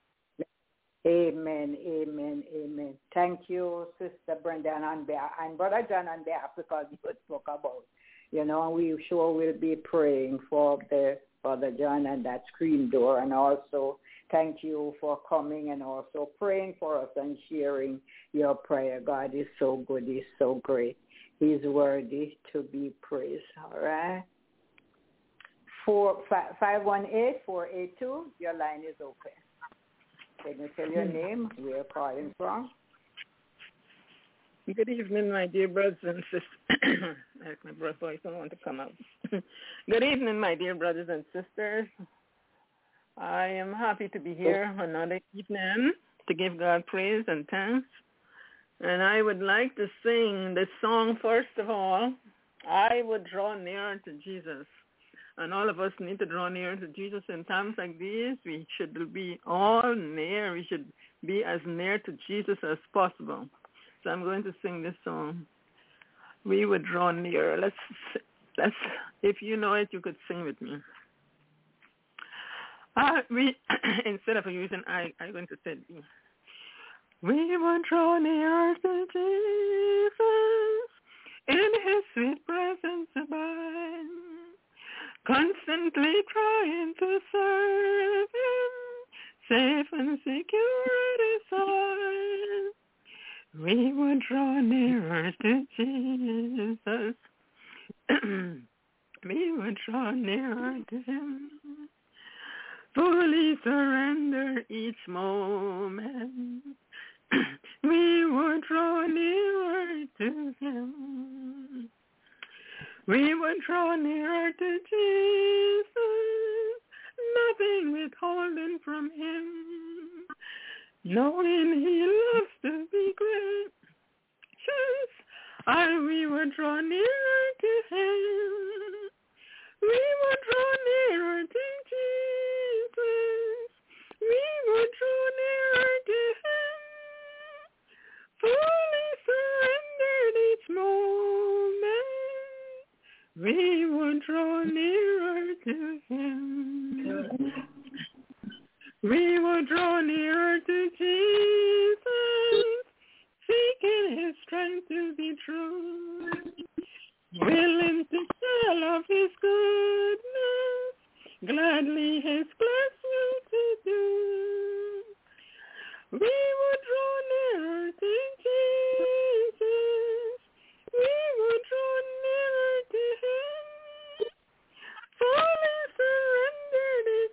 Amen, amen, amen. Thank you, Sister Brenda, and, on behalf, and Brother John on behalf, because you spoke about, you know, we sure will be praying for the Brother John and that screen door, and also thank you for coming and also praying for us and sharing your prayer. God is so good, he's so great. He's worthy to be praised, all right? Four, five, five one eight, four eight two, your line is open. Can you tell your name, where you're calling from? Good evening, my dear brothers and sisters. Like my brother voice don't want to come out. Good evening, my dear brothers and sisters. I am happy to be here another evening to give God praise and thanks. And I would like to sing this song first of all. I would draw near to Jesus. And all of us need to draw near to Jesus in times like these. We should be all near. We should be as near to Jesus as possible. So I'm going to sing this song. We would draw near. Let's, let's. If you know it, you could sing with me. Uh, we instead of using I, I'm going to say we. We would draw near to Jesus, in His sweet presence abide. Constantly trying to serve Him, safe and secure at His side. We would draw nearer to Jesus. We would draw nearer to Him. Fully surrender each moment. We would draw nearer to Him. We would draw nearer to Jesus, nothing withholding from Him, knowing He loves to be gracious. And we would draw nearer to Him. We would draw nearer to Jesus. We would draw nearer to Him, fully surrendered each moment. We would draw nearer to Him. We would draw nearer to Jesus, seeking His strength to be true. Willing We would draw nearer to Jesus. We would draw nearer to him. Fully surrender this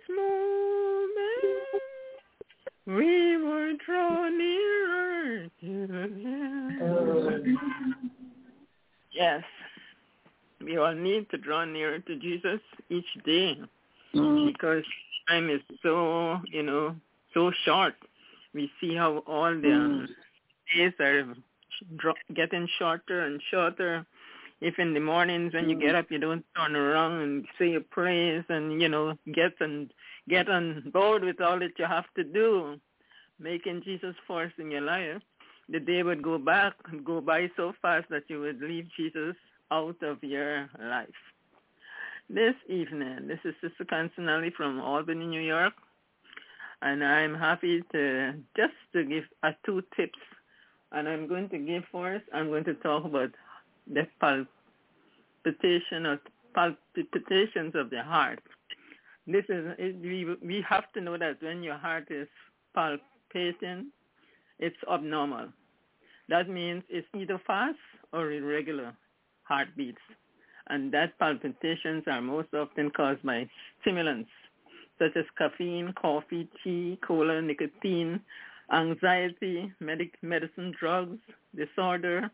moment. We would draw nearer to him. Yes. We all need to draw nearer to Jesus each day because time is so, you know, so short. We see how all the um, days are getting shorter and shorter. If in the mornings when you get up, you don't turn around and say your prayers and, you know, get and get on board with all that you have to do, making Jesus first in your life, the day would go back and go by so fast that you would leave Jesus out of your life. This evening, this is Sister Constantine from Albany, New York, and I'm happy to just to give uh, two tips. And I'm going to give first, I'm going to talk about the palpitation or palpitations of the heart. This is, it, we, we have to know that when your heart is palpitating, it's abnormal. That means it's either fast or irregular heartbeats, and that palpitations are most often caused by stimulants such as caffeine, coffee, tea, cola, nicotine, anxiety, medic, medicine, drugs, disorder,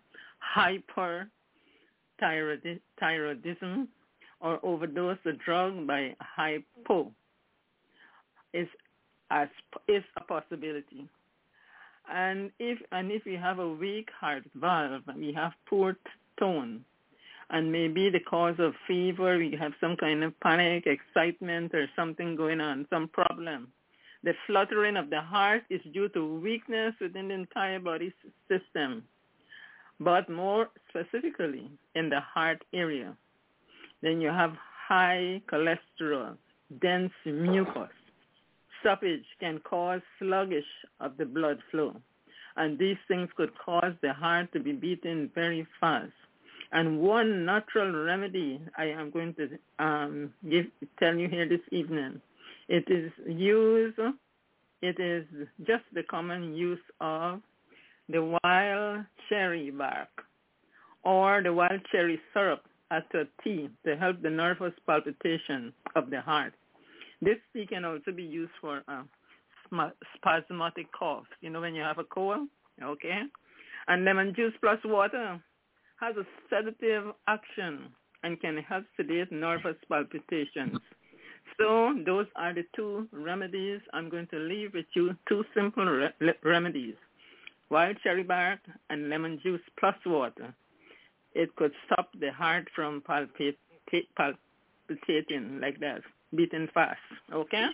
hyperthyroidism, or overdose of drug by hypo is as is a possibility. And if and if we have a weak heart valve, we have poor tone. And maybe the cause of fever, we have some kind of panic, excitement, or something going on, some problem. The fluttering of the heart is due to weakness within the entire body system, but more specifically in the heart area. Then you have high cholesterol, dense mucus. Stoppage can cause sluggish of the blood flow, and these things could cause the heart to be beating very fast. And one natural remedy I am going to um, give, tell you here this evening, it is use, it is just the common use of the wild cherry bark or the wild cherry syrup as a tea to help the nervous palpitation of the heart. This tea can also be used for uh, spasmodic cough. You know, when you have a cold, okay? And lemon juice plus water has a sedative action and can help sedate nervous palpitations. So those are the two remedies. I'm going to leave with you two simple re- remedies, wild cherry bark and lemon juice plus water. It could stop the heart from palpit- palpitating like that, beating fast, okay?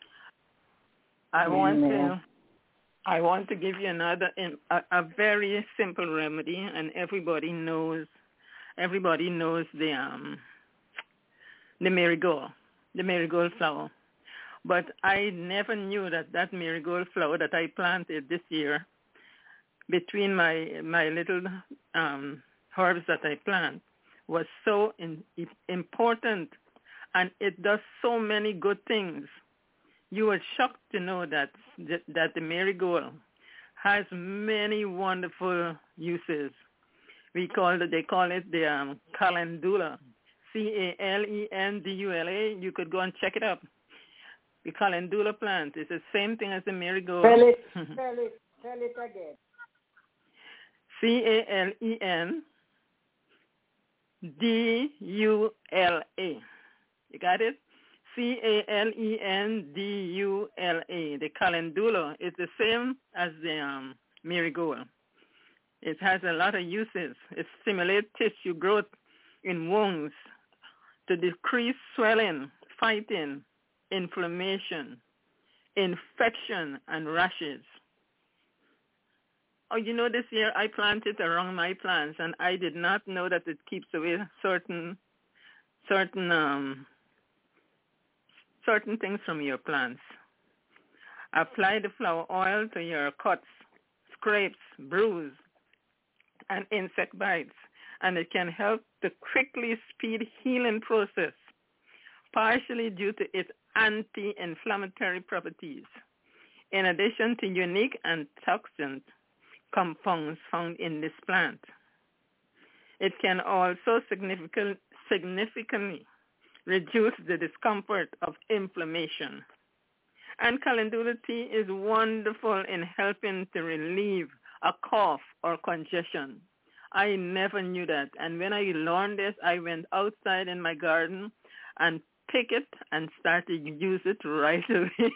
I Amen. want to I want to give you another, a, a very simple remedy, and everybody knows, everybody knows the um, the marigold, the marigold flower. But I never knew that that marigold flower that I planted this year, between my my little um, herbs that I plant, was so in, important, and it does so many good things. You were shocked to know that, that that the marigold has many wonderful uses. We call it, they call it the um, calendula, C A L E N D U L A. You could go and check it up. The calendula plant is the same thing as the marigold. Spell it, spell it, spell it again. C A L E N D U L A. You got it? C A L E N D U L A. The calendula is the same as the um, marigold. It has a lot of uses. It stimulates tissue growth in wounds to decrease swelling, fighting, inflammation, infection, and rashes. Oh, you know, this year I planted around my plants, and I did not know that it keeps away certain, certain, um, certain things from your plants. Apply the flower oil to your cuts, scrapes, bruises, and insect bites, and it can help to quickly speed healing process, partially due to its anti-inflammatory properties. in addition to unique antioxidant compounds found in this plant. It can also significant, significantly reduce the discomfort of inflammation. And calendula tea is wonderful in helping to relieve a cough or congestion. I never knew that. And when I learned this, I went outside in my garden and picked it and started to use it right away.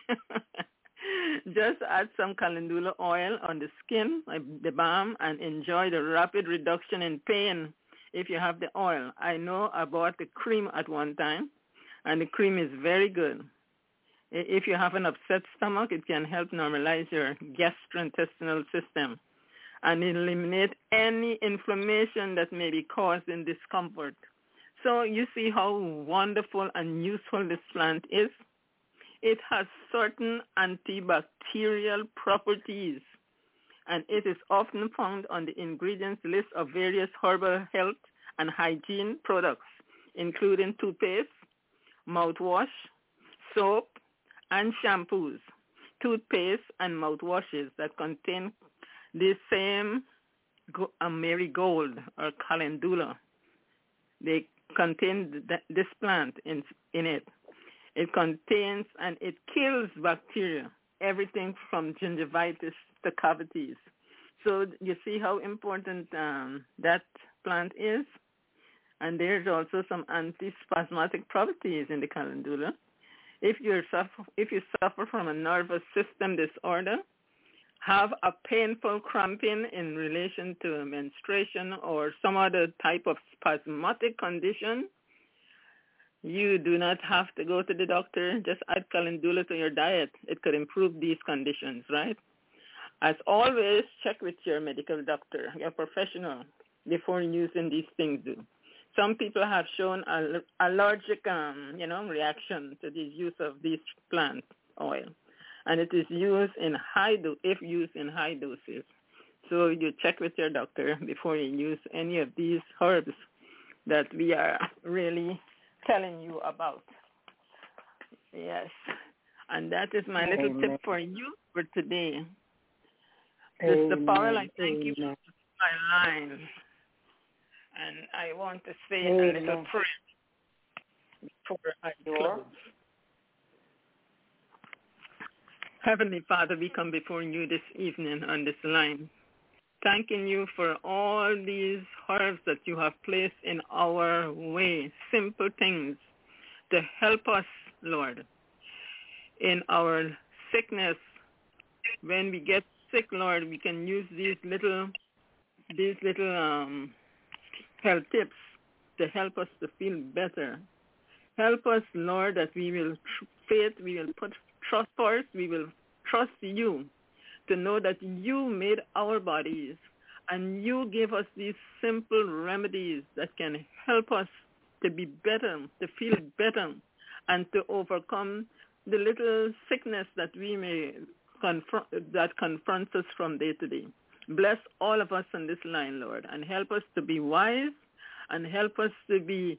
Just add some calendula oil on the skin, the balm, and enjoy the rapid reduction in pain if you have the oil. I know I bought the cream at one time, and the cream is very good. If you have an upset stomach, it can help normalize your gastrointestinal system and eliminate any inflammation that may be causing discomfort. So you see how wonderful and useful this plant is. It has certain antibacterial properties, and it is often found on the ingredients list of various herbal health and hygiene products, including toothpaste, mouthwash, soap, and shampoos, toothpaste, and mouthwashes that contain the same uh, marigold or calendula. They contain th- this plant in, in it. It contains and it kills bacteria, everything from gingivitis to cavities. So you see how important um, that plant is? And there's also some antispasmodic properties in the calendula. If you suffer, if you suffer from a nervous system disorder, have a painful cramping in relation to menstruation or some other type of spasmodic condition, you do not have to go to the doctor. Just add calendula to your diet. It could improve these conditions, right? As always, check with your medical doctor, your professional, before using these things. Some people have shown an allergic, um, you know, reaction to the use of these plant oil, and it is used in high do- if used in high doses. So you check with your doctor before you use any of these herbs that we are really telling you about. Yes, and that is my little Amen. tip for you for today. Amen. Mister Powell, I thank Amen. you for my line. And I want to say Amen. a little prayer before I close. Heavenly Father, we come before you this evening on this line, thanking you for all these herbs that you have placed in our way, simple things to help us, Lord, in our sickness. When we get sick, Lord, we can use these little, these little um, health tips to help us to feel better. Help us, Lord, that we will tr- faith, we will put trust first, we will trust you to know that you made our bodies and you give us these simple remedies that can help us to be better, to feel better, and to overcome the little sickness that we may confront, that confronts us from day to day. Bless all of us on this line, Lord, and help us to be wise and help us to be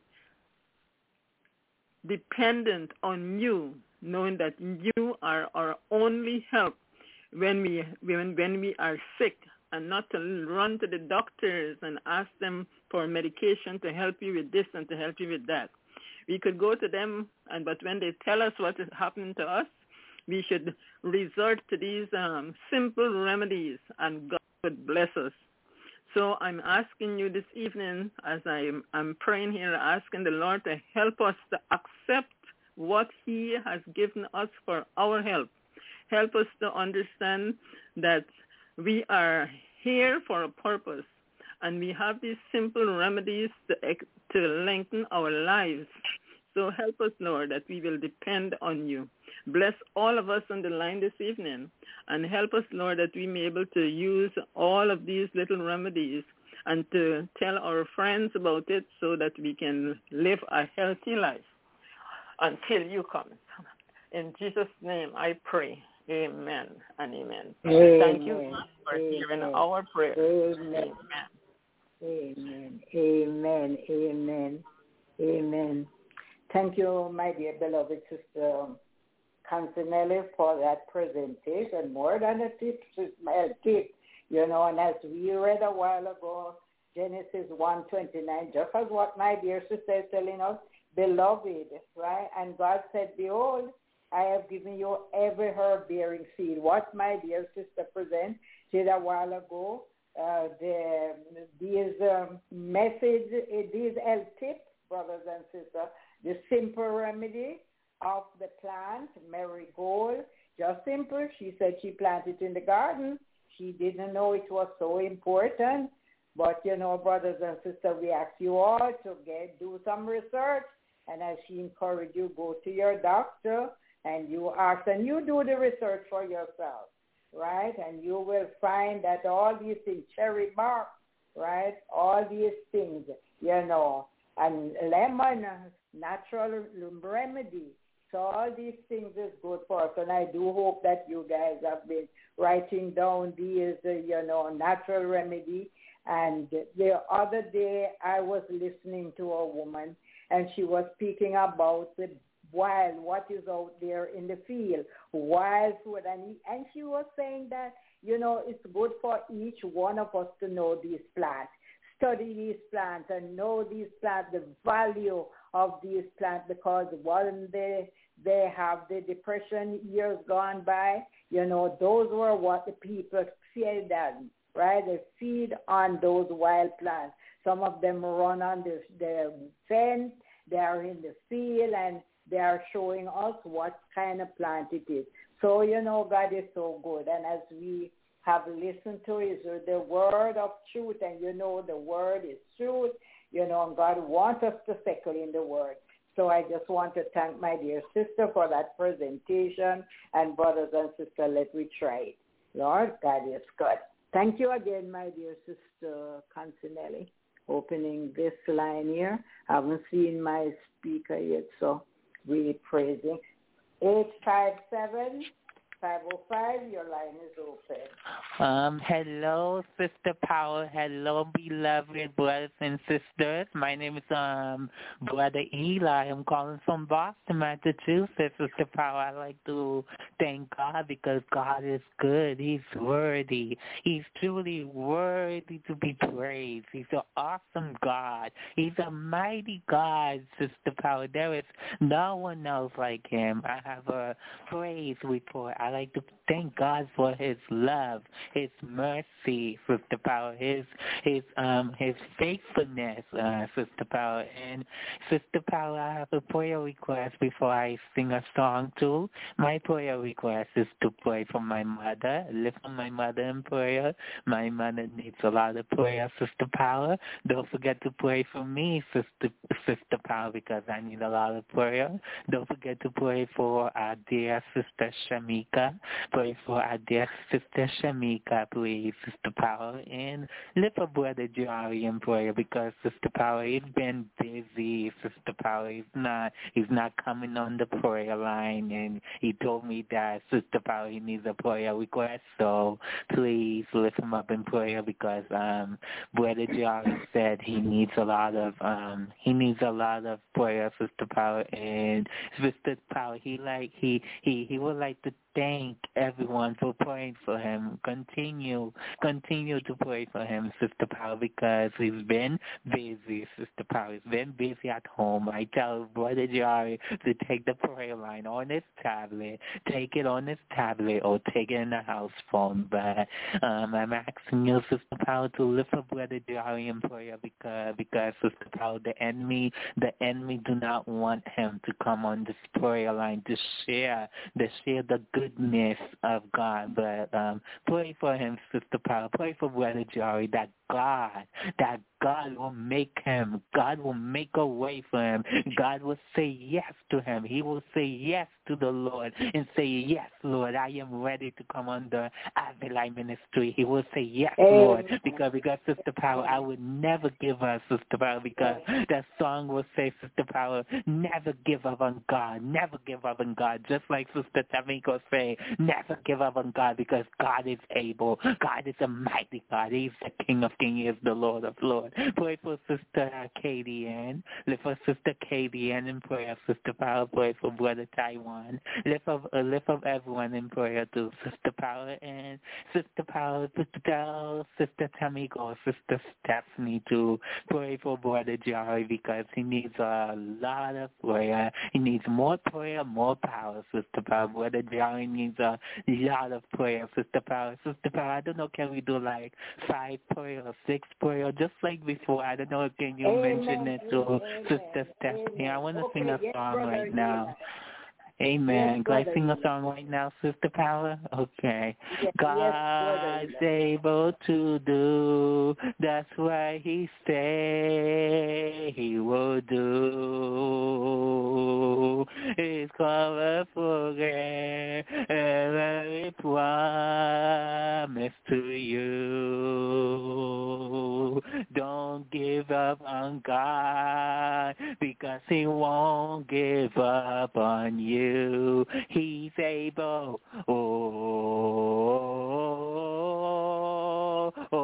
dependent on you, knowing that you are our only help when we when, when we are sick, and not to run to the doctors and ask them for medication to help you with this and to help you with that. We could go to them, and but when they tell us what is happening to us, we should resort to these um, simple remedies, and God would bless us. So I'm asking you this evening, as I'm, I'm praying here, asking the Lord to help us to accept what he has given us for our help. Help us to understand that we are here for a purpose, and we have these simple remedies to, to lengthen our lives. So help us, Lord, that we will depend on you. Bless all of us on the line this evening, and help us, Lord, that we may be able to use all of these little remedies and to tell our friends about it so that we can live a healthy life until you come. In Jesus' name I pray. Amen and amen. Amen. Thank you for Amen. hearing our prayer. Amen. Amen. Amen. Amen. Amen. Amen. Thank you, my dear beloved sister Cancinelli for that presentation. More than a tip, a tip, you know, and as we read a while ago, Genesis one twenty-nine, just as what my dear sister is telling us, beloved, right? And God said, behold, I have given you every herb-bearing seed. What my dear sister presented, said a while ago, uh, the, these um, message, these L tips, brothers and sisters, the simple remedy of the plant, marigold, just simple. She said she planted it in the garden. She didn't know it was so important. But, you know, brothers and sisters, we ask you all to get do some research. And as she encouraged you, go to your doctor and you ask, and you do the research for yourself, right? And you will find that all these things, cherry bark, right? All these things, you know, and lemon, natural remedy. So all these things is good for us. And I do hope that you guys have been writing down these, uh, you know, natural remedy. And the other day I was listening to a woman, and she was speaking about the wild, what is out there in the field, wild food. And, and she was saying that, you know, it's good for each one of us to know these plants, study these plants and know these plants, the value of these plants, because when they, they have the depression years gone by, you know, those were what the people said that, right? They feed on those wild plants. Some of them run on the, the fence, they are in the field, and they are showing us what kind of plant it is. So, you know, God is so good. And as we have listened to His, the word of truth, and you know the word is truth, you know, and God wants us to settle in the word. So I just want to thank my dear sister for that presentation. And brothers and sisters, let me try it. Lord, God is good. Thank you again, my dear sister Cancinelli, opening this line here. I haven't seen my speaker yet, so we praise Him. eight five seven, five oh five, your line is open. Um, hello, Sister Power. Hello, beloved brothers and sisters. My name is um Brother Eli. I'm calling from Boston, Massachusetts. Sister Power, I'd like to thank God because God is good. He's worthy. He's truly worthy to be praised. He's an awesome God. He's a mighty God, Sister Power. There is no one else like Him. I have a praise report. I like to thank God for His love, His mercy, Sister Power, His His um His faithfulness, uh, Sister Power. And Sister Power, I have a prayer request before I sing a song too. My prayer request is to pray for my mother. Lift up my mother in prayer. My mother needs a lot of prayer, Sister Power. Don't forget to pray for me, Sister Sister Power, because I need a lot of prayer. Don't forget to pray for our dear Sister Shamika. Pray for our dear Sister Shamika, please, Sister Power. And lift up Brother Jari in prayer because Sister Power, he's been busy, Sister Power. He's not, he's not coming on the prayer line. And he told me that, Sister Power, he needs a prayer request. So please lift him up in prayer because um, Brother Jari said he needs a lot of, um, he needs a lot of prayer, Sister Power. And Sister Power, he like, he, he, he would like to thank everyone for praying for him. Continue, continue to pray for him, Sister Power, because he's been busy, Sister Power. He's been busy at home. I tell Brother Jari to take the prayer line on his tablet, take it on his tablet, or take it in the house phone. But um, I'm asking you, Sister Power, to lift up Brother Jari in prayer because, because Sister Power, the enemy, the enemy do not want him to come on this prayer line to share, to share the good goodness of God, but um, pray for him, Sister Power. Pray for Brother Jari that God, that God will make him, God will make a way for him. God will say yes to him. He will say yes to the Lord and say, yes, Lord, I am ready to come under Avilai Ministry. He will say, yes, Lord, because, because Sister Power, I would never give up, Sister Power, because that song will say, Sister Power, never give up on God, never give up on God, just like Sister Tamiko say, never give up on God because God is able. God is a mighty God. He's the King of King, He is the Lord of Lords. Pray for Sister Katie Ann. Lift for Sister Katie Ann in prayer. Sister Power, pray for Brother Taiwan. Lift up, uh, lift up everyone in prayer to Sister Power and Sister Power, Sister Del, Sister Tamiko, Sister Stephanie to pray for Brother Jerry because he needs a lot of prayer. He needs more prayer, more power, Sister Power. Brother Jerry needs a lot of prayer, Sister Power. Sister Power, I don't know, can we do like five prayer or six prayer, just like before? I don't know, can you Amen. mention it to Amen. Sister Stephanie? Amen. I want to Okay, sing a yes, song Brother right now. Eli. Amen. Yes, Can I Brother sing a Eli. song right now, Sister Power? Okay. Yes, God's yes, able to do. That's what He say He will do. He's covered for every promise to you. Don't give up on God because He won't give up on you. He's able. Oh, oh,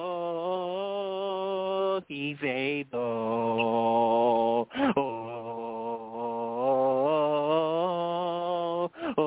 oh, He's able. Oh, oh,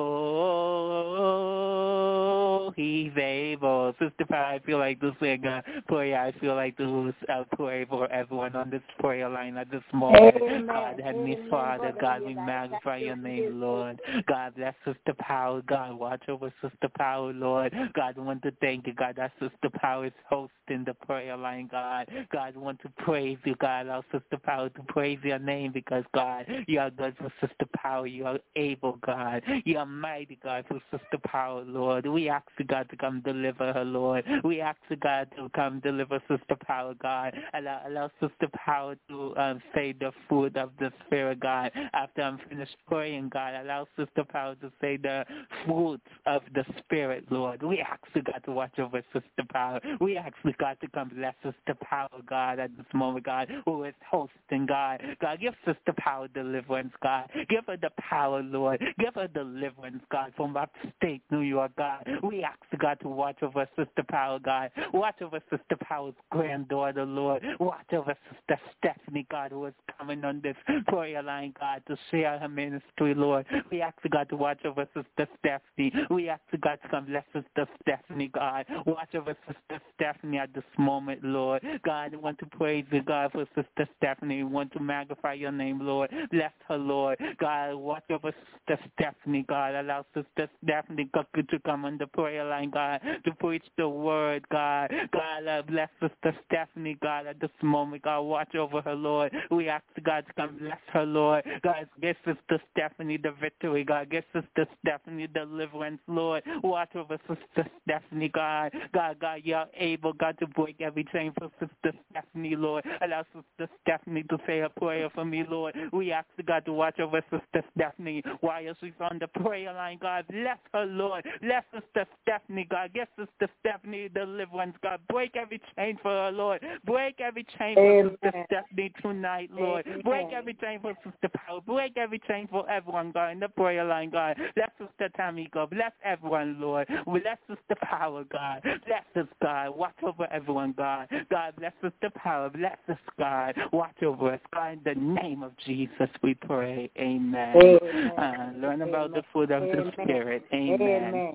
oh, He's able. Sister Pat, I feel like to sing a prayer. I feel like to uh, pray for everyone on this prayer line at this moment. Amen. God, Heavenly Amen, Father, Brother God, we Eli. magnify Thank your you. name, Lord. God, bless Sister Power. God, watch over Sister Power, Lord. God, I want to thank you, God, that Sister Power is hosting the prayer line, God. God, I want to praise you, God. Allow Sister Power to praise your name because, God, you are good for Sister Power. You are able, God. You are mighty, God, for Sister Power, Lord. We ask you, God, to come deliver her, Lord. We ask you, God, to come deliver Sister Power, God. Allow, allow Sister Power to um, say the fruit of the Spirit, God. After I'm finished praying, God, allow Sister Power to say the fruits of the Spirit, Lord. We ask you, God, to watch over Sister Power. We ask you, God, to come bless Sister Power, God, at this moment, God, who is hosting, God. God, give Sister Power deliverance, God. Give her the power, Lord. Give her deliverance, God, from upstate New York, God. We ask you, God, to watch over Sister Power, God. Watch over Sister Power's granddaughter, Lord. Watch over Sister Stephanie, God, who is coming on this prayer line, God, to share her ministry, Lord. We ask you, God, to watch over Sister Stephanie. We ask you, God, to come bless Sister Stephanie, God. Watch over Sister Stephanie at this moment, Lord. God, I want to praise you, God, for Sister Stephanie. We want to magnify your name, Lord. Bless her, Lord. God, watch over Sister Stephanie, God. Allow Sister Stephanie to come on the prayer line, God, to preach the word, God. God, uh, bless Sister Stephanie, God, at this moment, God. Watch over her, Lord. We ask God to come bless her, Lord. God, give Sister Stephanie the victory, God. Give Sister Stephanie deliverance, Lord. Watch over Sister Stephanie, God. God, God, you're able, God, to break every chain for Sister Stephanie, Lord. Allow Sister Stephanie to say a prayer for me, Lord. We ask God to watch over Sister Stephanie while she's on the prayer line, God. Bless her, Lord. Bless Sister Stephanie, God. Give Sister Stephanie deliverance, God. Break every chain for her, Lord. Break every chain Amen. for Sister Stephanie tonight, Lord. Amen. Break every chain for Sister Power. Break every chain for everyone, God, in the prayer line, God. Bless Sister Tamiko. Bless everyone, Lord. Bless Sister Power, God. Bless us, God. Watch over everyone, God. God, bless Sister Power. Bless us, God. Watch over us, God. In the name of Jesus, we pray. Amen. Amen. Uh, learn about Amen. the fruit of Amen. the Spirit. Amen. Amen.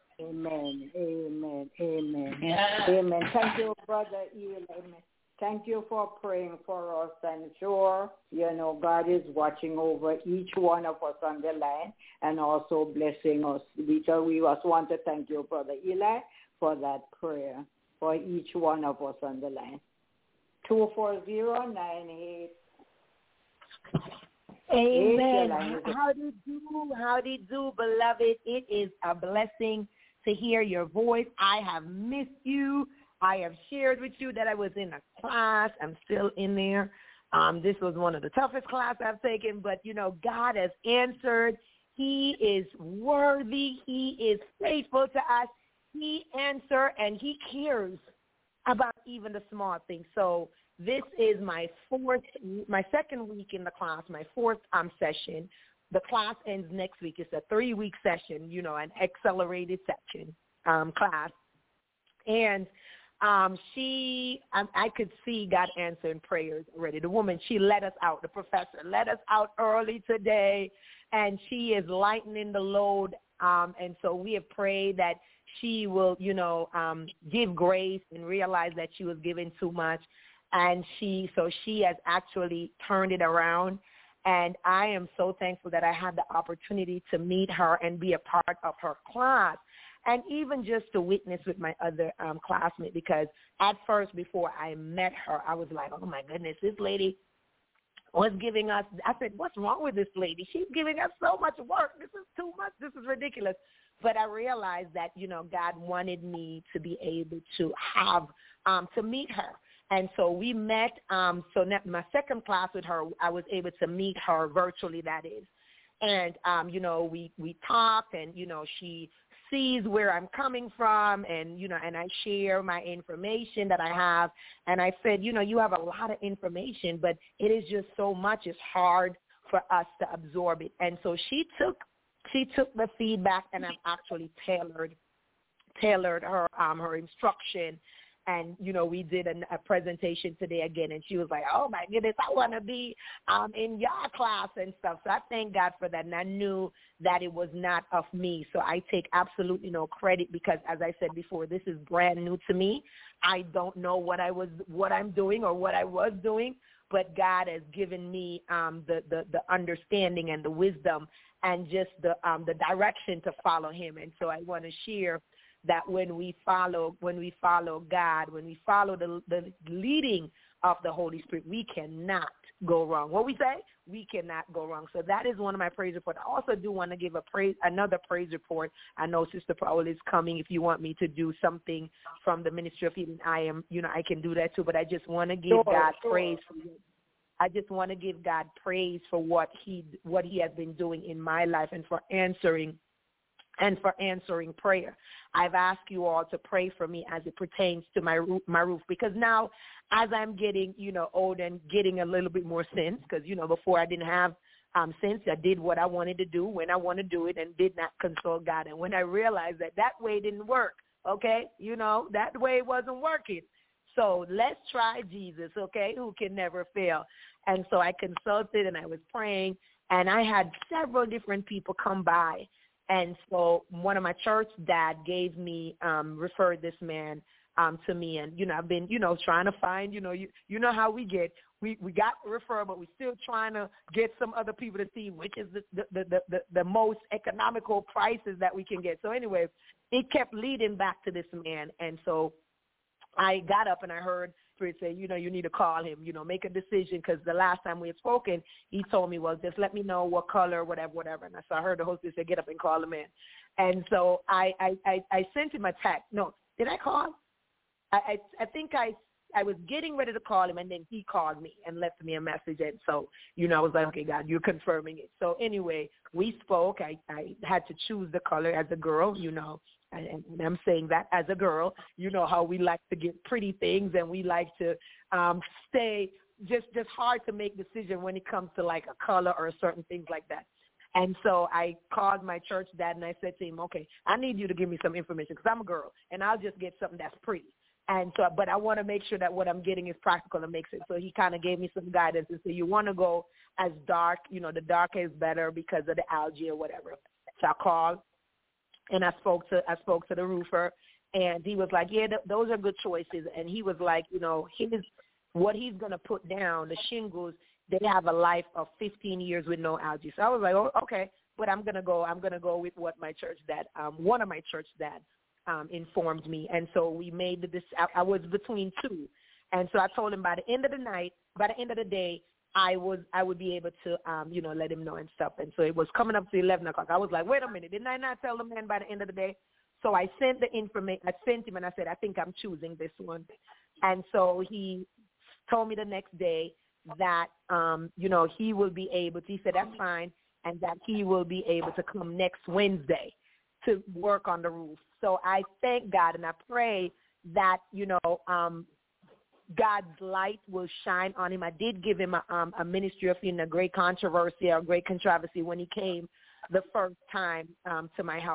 Amen. Amen. Amen. Yeah. Amen. Thank you, Brother Eli. Amen. Thank you for praying for us. And sure, you know, God is watching over each one of us on the line and also blessing us. Because we just want to thank you, Brother Eli, for that prayer for each one of us on the line. two four zero nine eight. Amen. How do you do? How do you do, beloved? It is a blessing to hear your voice. I have missed you. I have shared with you that I was in a class. I'm still in there. Um, this was one of the toughest classes I've taken, but, you know, God has answered. He is worthy. He is faithful to us. He answers, and he cares about even the small things. So this is my fourth, my second week in the class, my fourth um, session. The class ends next week. It's a three-week session, you know, an accelerated section um, class. And um, she, I, I could see God answering prayers already. The woman, she let us out. The professor let us out early today, and she is lightening the load. Um, and so we have prayed that she will, you know, um, give grace and realize that she was giving too much. And she, so she has actually turned it around. And I am so thankful that I had the opportunity to meet her and be a part of her class. And even just to witness with my other um, classmate, because at first, before I met her, I was like, oh, my goodness, this lady was giving us, I said, what's wrong with this lady? She's giving us so much work. This is too much. This is ridiculous. But I realized that, you know, God wanted me to be able to have, um, to meet her. And so we met, um, so my second class with her, I was able to meet her virtually, that is. And, um, you know, we, we talked and, you know, she sees where I'm coming from and, you know, and I share my information that I have. And I said, you know, you have a lot of information, but it is just so much. It's hard for us to absorb it. And so she took, she took the feedback and I've actually tailored, tailored her, um, her instruction. And, you know, we did a, a presentation today again, and she was like, oh, my goodness, I want to be um, in your class and stuff. So I thank God for that, and I knew that it was not of me. So I take absolutely no credit because, as I said before, this is brand new to me. I don't know what I was, what I'm doing or what I was doing, but God has given me um, the, the, the understanding and the wisdom and just the um, the direction to follow him. And so I want to share that when we follow, when we follow God, when we follow the, the leading of the Holy Spirit, we cannot go wrong. What we say, we cannot go wrong. So that is one of my praise reports. I also do want to give a praise, another praise report. I know Sister Paul is coming. If you want me to do something from the Ministry of Healing, I am, you know, I can do that too. But I just want to give sure, God sure. praise. For I just want to give God praise for what he, what he has been doing in my life and for answering and for answering prayer. I've asked you all to pray for me as it pertains to my roof, my roof, because now as I'm getting, you know, older and getting a little bit more sense, because, you know, before I didn't have um, sense, I did what I wanted to do when I wanted to do it and did not consult God. And when I realized that that way didn't work, okay, you know, that way wasn't working. So let's try Jesus, okay, who can never fail. And so I consulted and I was praying, and I had several different people come by. And so one of my church dad gave me, um, referred this man um, to me. And, you know, I've been, you know, trying to find, you know, you, you know how we get. We we got referred, but we're still trying to get some other people to see which is the the, the, the, the most economical prices that we can get. So anyway, it kept leading back to this man. And so I got up and I heard Spirit say, you know, you need to call him, you know, make a decision, because the last time we had spoken, he told me, well, just let me know what color, whatever, whatever. And so I heard the hostess say, get up and call him in. And so I, I, I, I sent him a text. No, did I call? I, I, I think I, I was getting ready to call him, and then he called me and left me a message. And so, you know, I was like, okay, God, you're confirming it. So anyway, we spoke. I, I had to choose the color as a girl, you know. And I'm saying that as a girl, you know how we like to get pretty things, and we like to um, stay just just hard to make decision when it comes to like a color or certain things like that. And so I called my church dad and I said to him, okay, I need you to give me some information because I'm a girl and I'll just get something that's pretty. And so, but I want to make sure that what I'm getting is practical and makes sense. So he kind of gave me some guidance and said, you want to go as dark, you know, the darker is better because of the algae or whatever. So I called. And I spoke to I spoke to the roofer, and he was like, yeah, th- those are good choices. And he was like, you know, his what he's going to put down, the shingles, they have a life of fifteen years with no algae. So I was like, oh, okay, but I'm going to go. I'm going to go with what my church dad, um, one of my church dad um, informed me. And so we made this. I, I was between two. And so I told him by the end of the night, by the end of the day, I was I would be able to, um, you know, let him know and stuff. And so it was coming up to eleven o'clock. I was like, wait a minute, didn't I not tell the man by the end of the day? So I sent the information. I sent him and I said, I think I'm choosing this one. And so he told me the next day that, um, you know, he will be able to, he said, that's fine, and that he will be able to come next Wednesday to work on the roof. So I thank God and I pray that, you know, um, God's light will shine on him. I did give him a, um, a ministry of, you know, great controversy or great controversy when he came the first time um, to my house.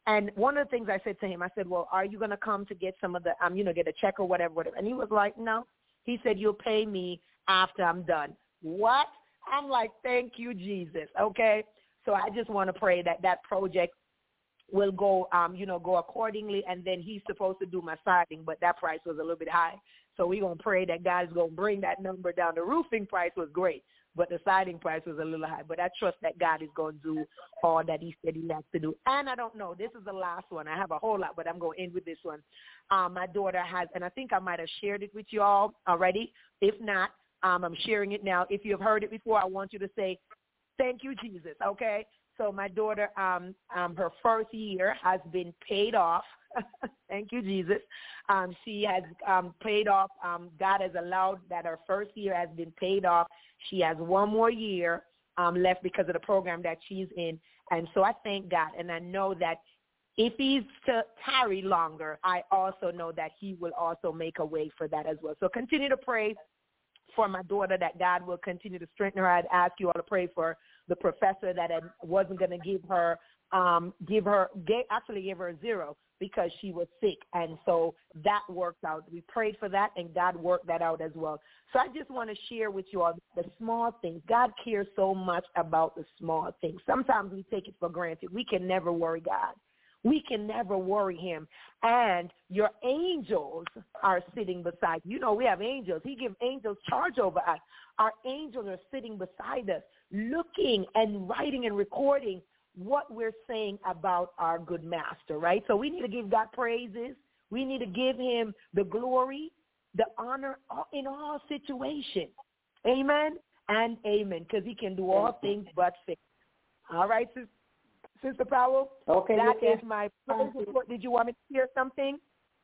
And one of the things I said to him, I said, well, are you going to come to get some of the, um, you know, get a check or whatever, whatever. And he was like, no. He said, you'll pay me after I'm done. What? I'm like, thank you, Jesus. Okay. So I just want to pray that that project will go, um, you know, go accordingly. And then he's supposed to do my siding, but that price was a little bit high. So we're going to pray that God's going to bring that number down. The roofing price was great, but the siding price was a little high. But I trust that God is going to do all that he said he has to do. And I don't know. This is the last one. I have a whole lot, but I'm going to end with this one. Um, my daughter has, and I think I might have shared it with you all already. If not, um, I'm sharing it now. If you have heard it before, I want you to say, thank you, Jesus, okay? So my daughter, um, um, her first year has been paid off. Thank you, Jesus. Um, she has um, paid off. Um, God has allowed that her first year has been paid off. She has one more year um, left because of the program that she's in. And so I thank God. And I know that if he's to tarry longer, I also know that he will also make a way for that as well. So continue to pray for my daughter that God will continue to strengthen her. I'd ask you all to pray for the professor that had, wasn't going to give her, um, give her, gave, actually gave her a zero because she was sick. And so that worked out. We prayed for that, and God worked that out as well. So I just want to share with you all the small things. God cares so much about the small things. Sometimes we take it for granted. We can never worry God. We can never worry him. And your angels are sitting beside you. You know, we have angels. He gives angels charge over us. Our angels are sitting beside us, looking and writing and recording what we're saying about our good master, right? So we need to give God praises. We need to give him the glory, the honor in all situations. Amen and amen, because he can do all things but fail. All right, Sister, Sister Powell? Okay, that you is my praise report. Did you want me to hear something?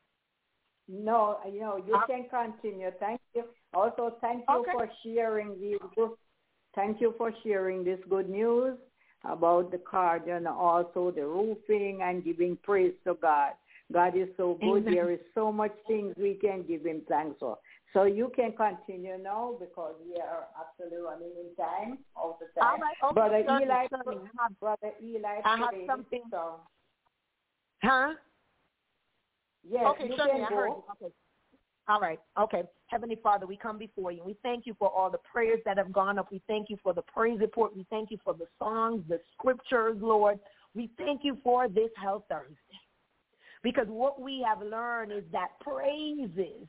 No, you know, you uh, can continue. Thank you. Also, thank you okay. for sharing these good, thank you for sharing this good news about the card and also the roofing and giving praise to God. God is so good. Amen. There is so much things we can give him thanks for. So you can continue now because we are actually running in time all the time. All right, okay, Brother Sunny, Eli, Sunny. Brother Eli, I have prayed, something. So. Huh? Yes, okay, you Sunny, can I go. heard you. Okay. All right. Okay. Heavenly Father, we come before you. We thank you for all the prayers that have gone up. We thank you for the praise report. We thank you for the songs, the scriptures, Lord. We thank you for this Health Thursday. Because what we have learned is that praises,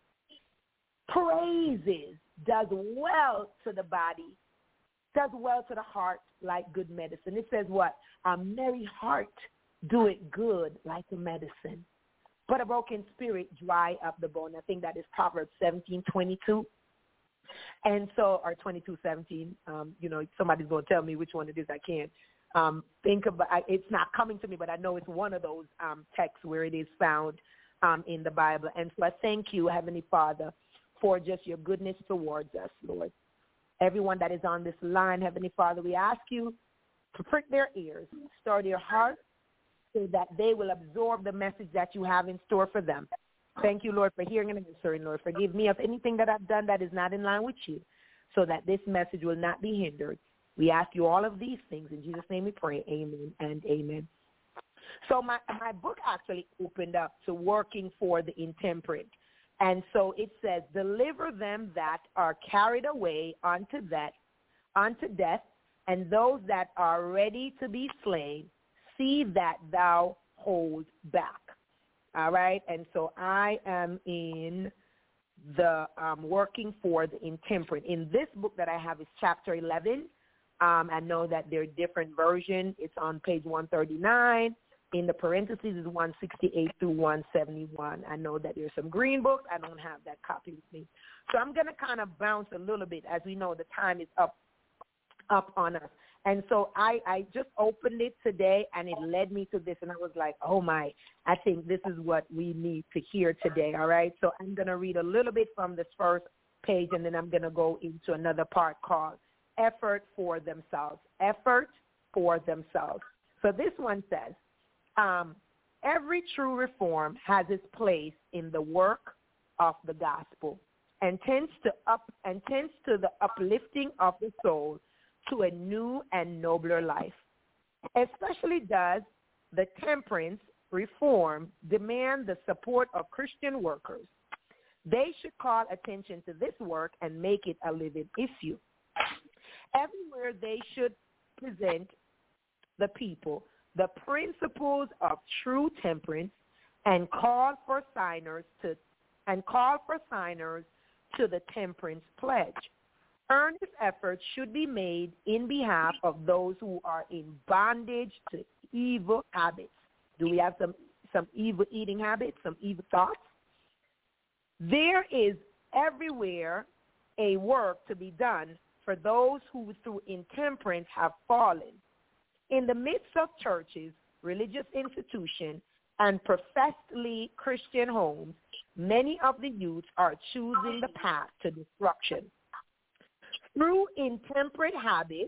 praises does well to the body, does well to the heart like good medicine. It says what? A merry heart do it good like a medicine. But a broken spirit dry up the bone. I think that is Proverbs seventeen twenty-two. And so, or twenty-two seventeen, um, you know, somebody's going to tell me which one it is. I can't um, think about it's not coming to me, but I know it's one of those um, texts where it is found um, in the Bible. And so I thank you, Heavenly Father, for just your goodness towards us, Lord. Everyone that is on this line, Heavenly Father, we ask you to prick their ears, stir their hearts, so that they will absorb the message that you have in store for them. Thank you, Lord, for hearing and answering, Lord. Forgive me of anything that I've done that is not in line with you, so that this message will not be hindered. We ask you all of these things. In Jesus' name we pray. Amen and amen. So my, my book actually opened up to working for the intemperate. And so it says, deliver them that are carried away unto death, unto death, and those that are ready to be slain, see that thou hold back. All right? And so I am in the um, working for the intemperate. In this book that I have is chapter eleven. Um, I know that there are different versions. It's on page one thirty-nine. In the parentheses is one sixty-eight through one seventy-one. I know that there's some green books. I don't have that copy with me. So I'm going to kind of bounce a little bit. As we know, the time is up, up on us. And so I, I just opened it today, and it led me to this, and I was like, oh, my, I think this is what we need to hear today, all right? So I'm going to read a little bit from this first page, and then I'm going to go into another part called Effort for Themselves, Effort for Themselves. So this one says, um, every true reform has its place in the work of the gospel and tends to up and tends to the uplifting of the soul to a new and nobler life. Especially does the temperance reform demand the support of Christian workers. They should call attention to this work and make it a living issue. Everywhere they should present the people the principles of true temperance and call for signers to and call for signers to the temperance pledge. Earnest efforts should be made in behalf of those who are in bondage to evil habits. Do we have some, some evil eating habits, some evil thoughts? There is everywhere a work to be done for those who through intemperance have fallen. In the midst of churches, religious institutions, and professedly Christian homes, many of the youths are choosing the path to destruction. Through intemperate habits,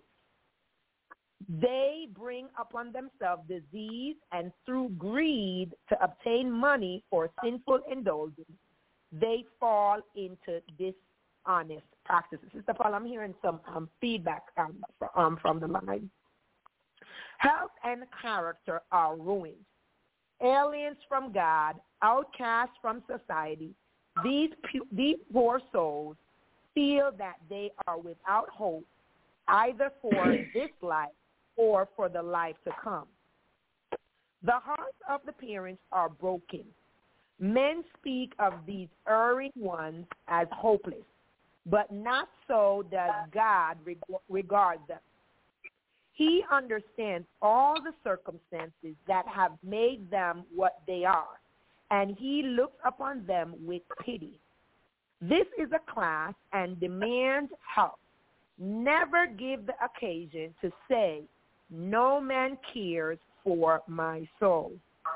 they bring upon themselves disease, and through greed to obtain money for sinful indulgence, they fall into dishonest practices. Sister Paul, I'm hearing some um, feedback um, from, from the line. Health and character are ruined. Aliens from God, outcasts from society, these, these poor souls feel that they are without hope either for this life or for the life to come. The hearts of the parents are broken. Men speak of these erring ones as hopeless, but not so does God regard them. He understands all the circumstances that have made them what they are, and he looks upon them with pity. This is a class and demands help. Never give the occasion to say, no man cares for my soul.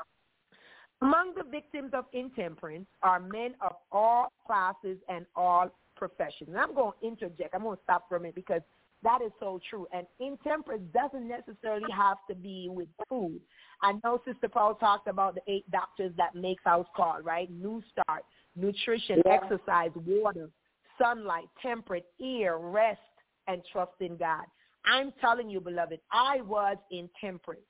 Among the victims of intemperance are men of all classes and all professions. And I'm going to interject. I'm going to stop for a minute because that is so true. And intemperance doesn't necessarily have to be with food. I know Sister Paul talked about the eight doctors that makes house call, right? New Start, nutrition, yeah. Exercise, water, sunlight, temperate, ear, rest, and trust in God. I'm telling you, beloved, I was intemperate.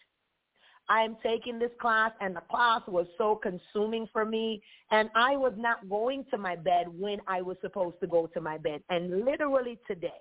I am taking this class, and the class was so consuming for me, and I was not going to my bed when I was supposed to go to my bed. And literally today,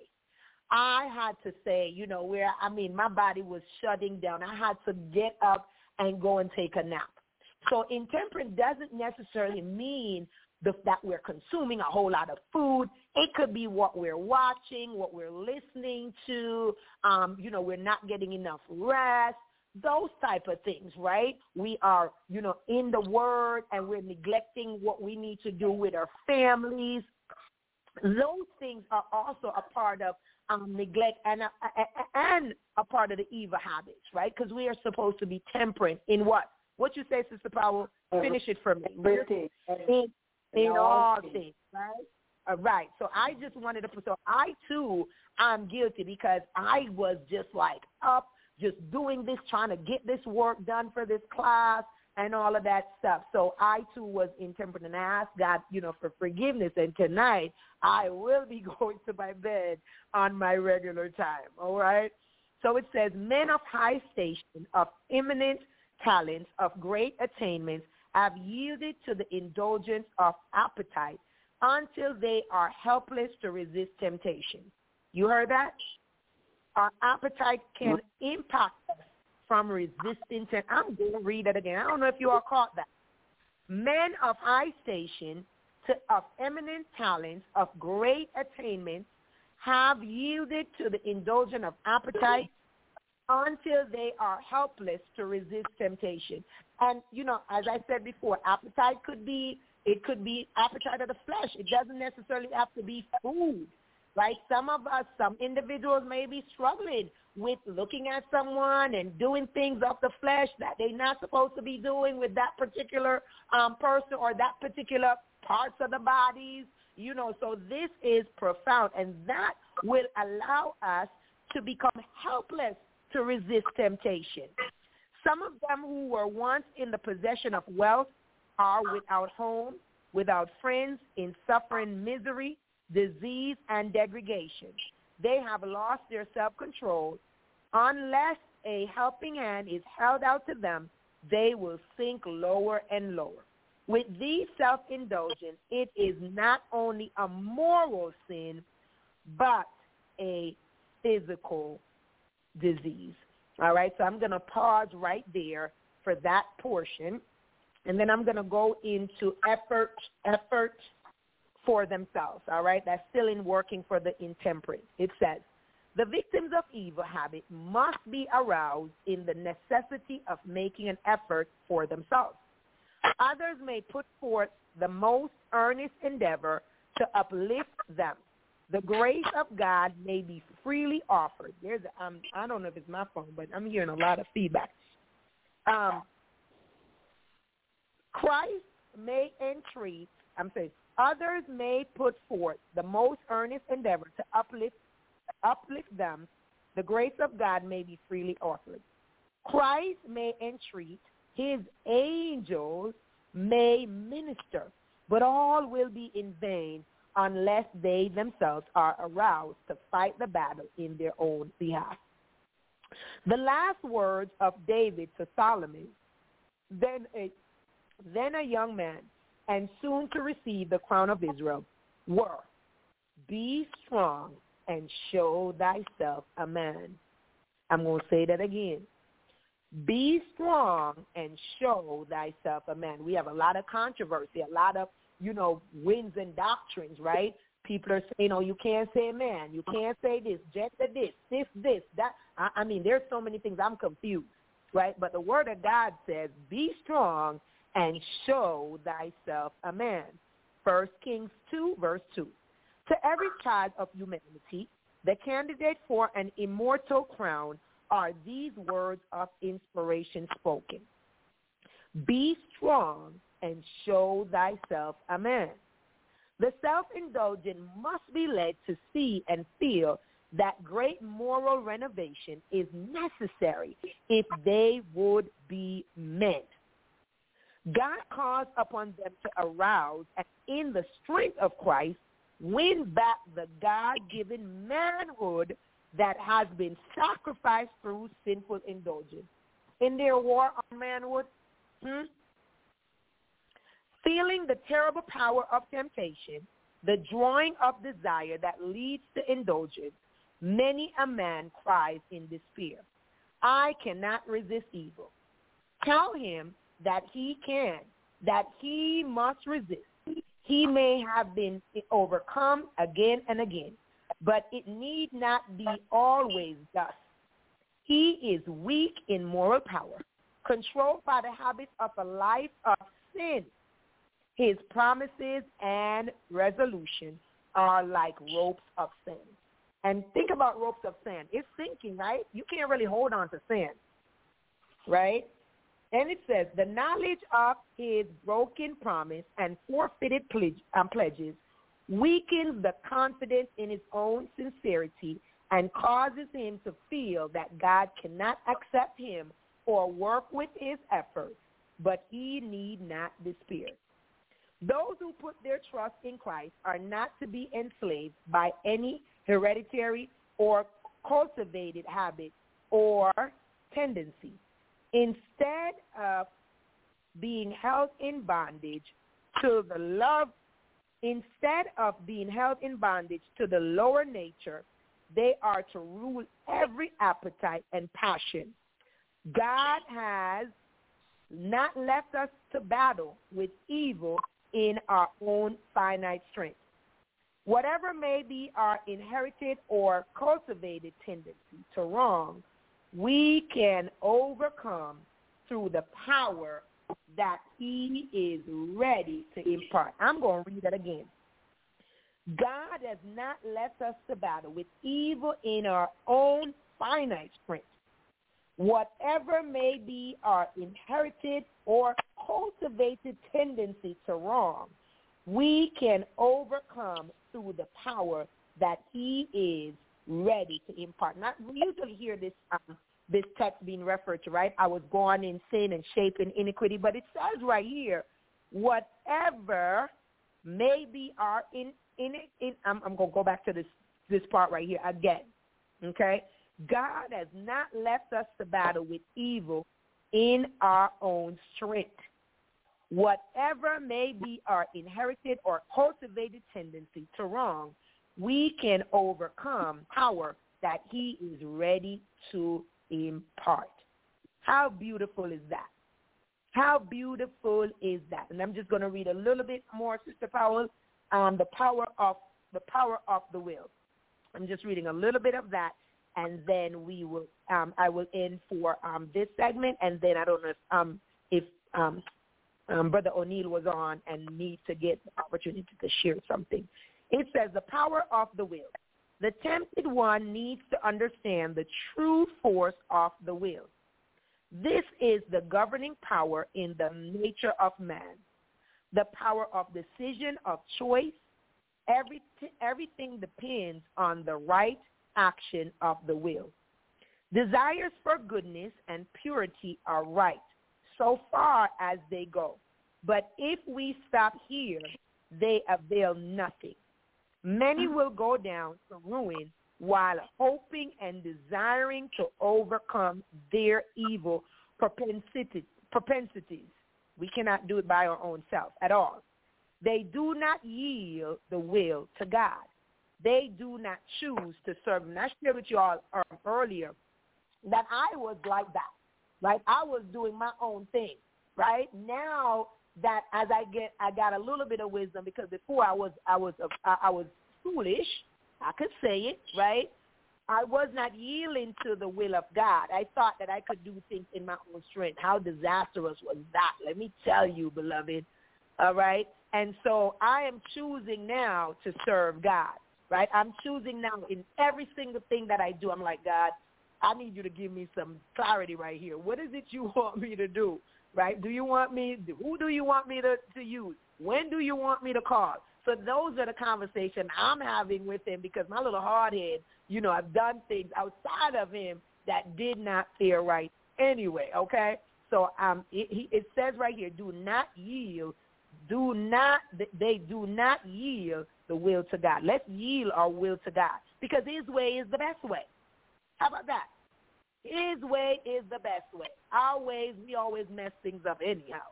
I had to say, you know, where, I mean, my body was shutting down. I had to get up and go and take a nap. So intemperate doesn't necessarily mean the, that we're consuming a whole lot of food. It could be what we're watching, what we're listening to. Um, you know, we're not getting enough rest, those type of things, right? We are, you know, in the Word, and we're neglecting what we need to do with our families. Those things are also a part of um, neglect and a, and a part of the evil habits, right? Because we are supposed to be temperate in what? What you say, Sister Powell? Finish it for me. Everything. In, in all things, right? Uh, right. So I just wanted to put, so I too, I'm guilty because I was just like up, just doing this, trying to get this work done for this class and all of that stuff. So I too was intemperate, and I asked God, you know, for forgiveness. And tonight I will be going to my bed on my regular time. All right. So it says, men of high station, of eminent talents, of great attainments, have yielded to the indulgence of appetite until they are helpless to resist temptation. You heard that? Our appetite can impact us from resisting temptation. I'm going to read it again. I don't know if you all caught that. Men of high station, to, of eminent talents, of great attainments, have yielded to the indulgence of appetite until they are helpless to resist temptation. And, you know, as I said before, appetite could be, it could be appetite of the flesh. It doesn't necessarily have to be food, right? Some of us, some individuals may be struggling with looking at someone and doing things of the flesh that they're not supposed to be doing with that particular um, person or that particular parts of the bodies, you know. So this is profound, and that will allow us to become helpless to resist temptation. Some of them who were once in the possession of wealth are without home, without friends, in suffering misery, disease, and degradation. They have lost their self-control. Unless a helping hand is held out to them, they will sink lower and lower. With these self-indulgence, it is not only a moral sin, but a physical disease. All right, so I'm going to pause right there for that portion, and then I'm going to go into effort, effort for themselves. All right, that's still in working for the intemperate. It says, the victims of evil habit must be aroused in the necessity of making an effort for themselves. Others may put forth the most earnest endeavor to uplift them. The grace of God may be freely offered. There's, a, um, I don't know if it's my phone, but I'm hearing a lot of feedback. Um, Christ may entreat, I'm saying, others may put forth the most earnest endeavor to uplift uplift them. The grace of God may be freely offered. Christ may entreat, his angels may minister, but all will be in vain unless they themselves are aroused to fight the battle in their own behalf. The last words of David to Solomon, then a, then a young man and soon to receive the crown of Israel, were, be strong and show thyself a man. I'm going to say that again. Be strong and show thyself a man. We have a lot of controversy, a lot of, you know, winds and doctrines, right? People are saying, oh, you can't say man. You can't say this, gender this, this, this, that. I, I mean, there's so many things. I'm confused, right? But the word of God says, be strong and show thyself a man. First Kings two, verse two. To every child of humanity, the candidate for an immortal crown are these words of inspiration spoken. Be strong and show thyself a man. The self-indulgent must be led to see and feel that great moral renovation is necessary if they would be men. God calls upon them to arouse and in the strength of Christ, win back the God-given manhood that has been sacrificed through sinful indulgence. In their war on manhood, hmm? feeling the terrible power of temptation, the drawing of desire that leads to indulgence, many a man cries in despair, I cannot resist evil. Tell him that he can, that he must resist. He may have been overcome again and again, but it need not be always thus. He is weak in moral power, controlled by the habits of a life of sin. His promises and resolutions are like ropes of sand. And think about ropes of sand. It's sinking, right? You can't really hold on to sand, right? And it says, the knowledge of his broken promise and forfeited pledge, um, pledges weakens the confidence in his own sincerity and causes him to feel that God cannot accept him or work with his efforts, but he need not despair. Those who put their trust in Christ are not to be enslaved by any hereditary or cultivated habit or tendency. Instead of being held in bondage to the love, instead of being held in bondage to the lower nature, they are to rule every appetite and passion. God has not left us to battle with evil in our own finite strength. Whatever may be our inherited or cultivated tendency to wrong, we can overcome through the power that he is ready to impart. I'm going to read that again. God has not left us to battle with evil in our own finite strength. Whatever may be our inherited or cultivated tendency to wrong, we can overcome through the power that he is ready to impart. Not we usually hear this um, this text being referred to, right? I was born in sin and shaped in iniquity, but it says right here, whatever may be our in in it. In, I'm, I'm going to go back to this this part right here again. Okay, God has not left us to battle with evil in our own strength. Whatever may be our inherited or cultivated tendency to wrong, we can overcome power that he is ready to impart. How beautiful is that? How beautiful is that? And I'm just going to read a little bit more, Sister Powell, on the power of the power of the will. I'm just reading a little bit of that, and then we will. Um, I will end for um, this segment, and then I don't know if um, if um, um, Brother O'Neill was on and needs to get the opportunity to share something. It says the power of the will. The tempted one needs to understand the true force of the will. This is the governing power in the nature of man, the power of decision, of choice. Every, everything depends on the right action of the will. Desires for goodness and purity are right, so far as they go. But if we stop here, they avail nothing. Many will go down to ruin while hoping and desiring to overcome their evil propensities. propensities. We cannot do it by our own self at all. They do not yield the will to God. They do not choose to serve him. I shared with you all earlier that I was like that, right? I was doing my own thing, right? Now that as I get, I got a little bit of wisdom, because before I was, I was, I was foolish. I could say it, right? I was not yielding to the will of God. I thought that I could do things in my own strength. How disastrous was that? Let me tell you, beloved. All right? And so I am choosing now to serve God, right? I'm choosing now in every single thing that I do. I'm like, God, I need you to give me some clarity right here. What is it you want me to do, right? Do you want me, who do you want me to, to use? When do you want me to call? So those are the conversations I'm having with him, because my little hard head, you know, I've done things outside of him that did not feel right anyway, okay? So um, it, it says right here, do not yield, do not, they do not yield the will to God. Let's yield our will to God, because his way is the best way. How about that? His way is the best way. Our ways, we always mess things up anyhow.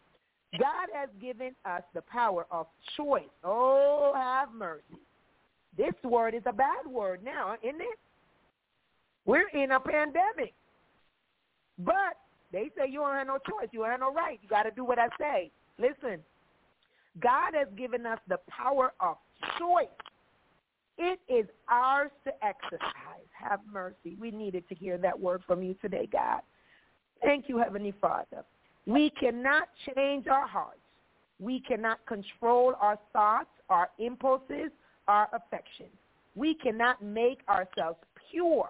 God has given us the power of choice. Oh, have mercy. This word is a bad word now, isn't it? We're in a pandemic. But they say you don't have no choice. You don't have no right. You got to do what I say. Listen, God has given us the power of choice. It is ours to exercise. Have mercy. We needed to hear that word from you today, God. Thank you, Heavenly Father. We cannot change our hearts. We cannot control our thoughts, our impulses, our affections. We cannot make ourselves pure,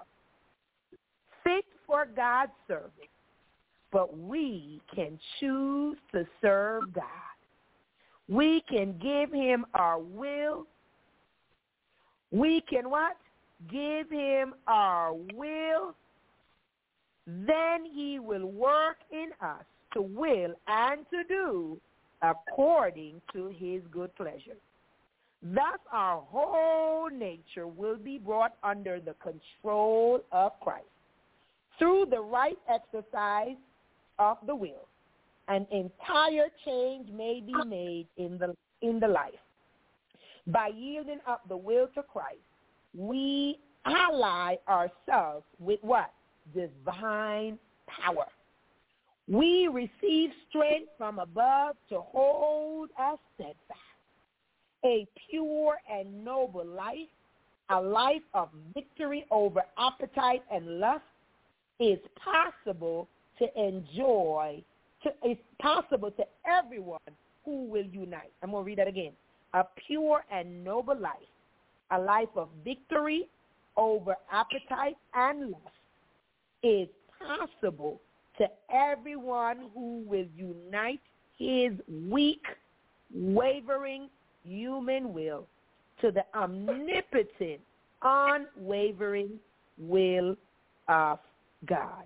fit for God's service, but we can choose to serve God. We can give him our will. We can what? Give him our will. Then he will work in us to will and to do according to his good pleasure. Thus our whole nature will be brought under the control of Christ. Through the right exercise of the will, an entire change may be made in the in the life. By yielding up the will to Christ, we ally ourselves with what? Divine power. We receive strength from above to hold us steadfast. A pure and noble life, a life of victory over appetite and lust, is possible to enjoy. To, it's possible to everyone who will unite. I'm going to read that again. A pure and noble life, a life of victory over appetite and lust, is possible to everyone who will unite his weak, wavering human will to the omnipotent, unwavering will of God.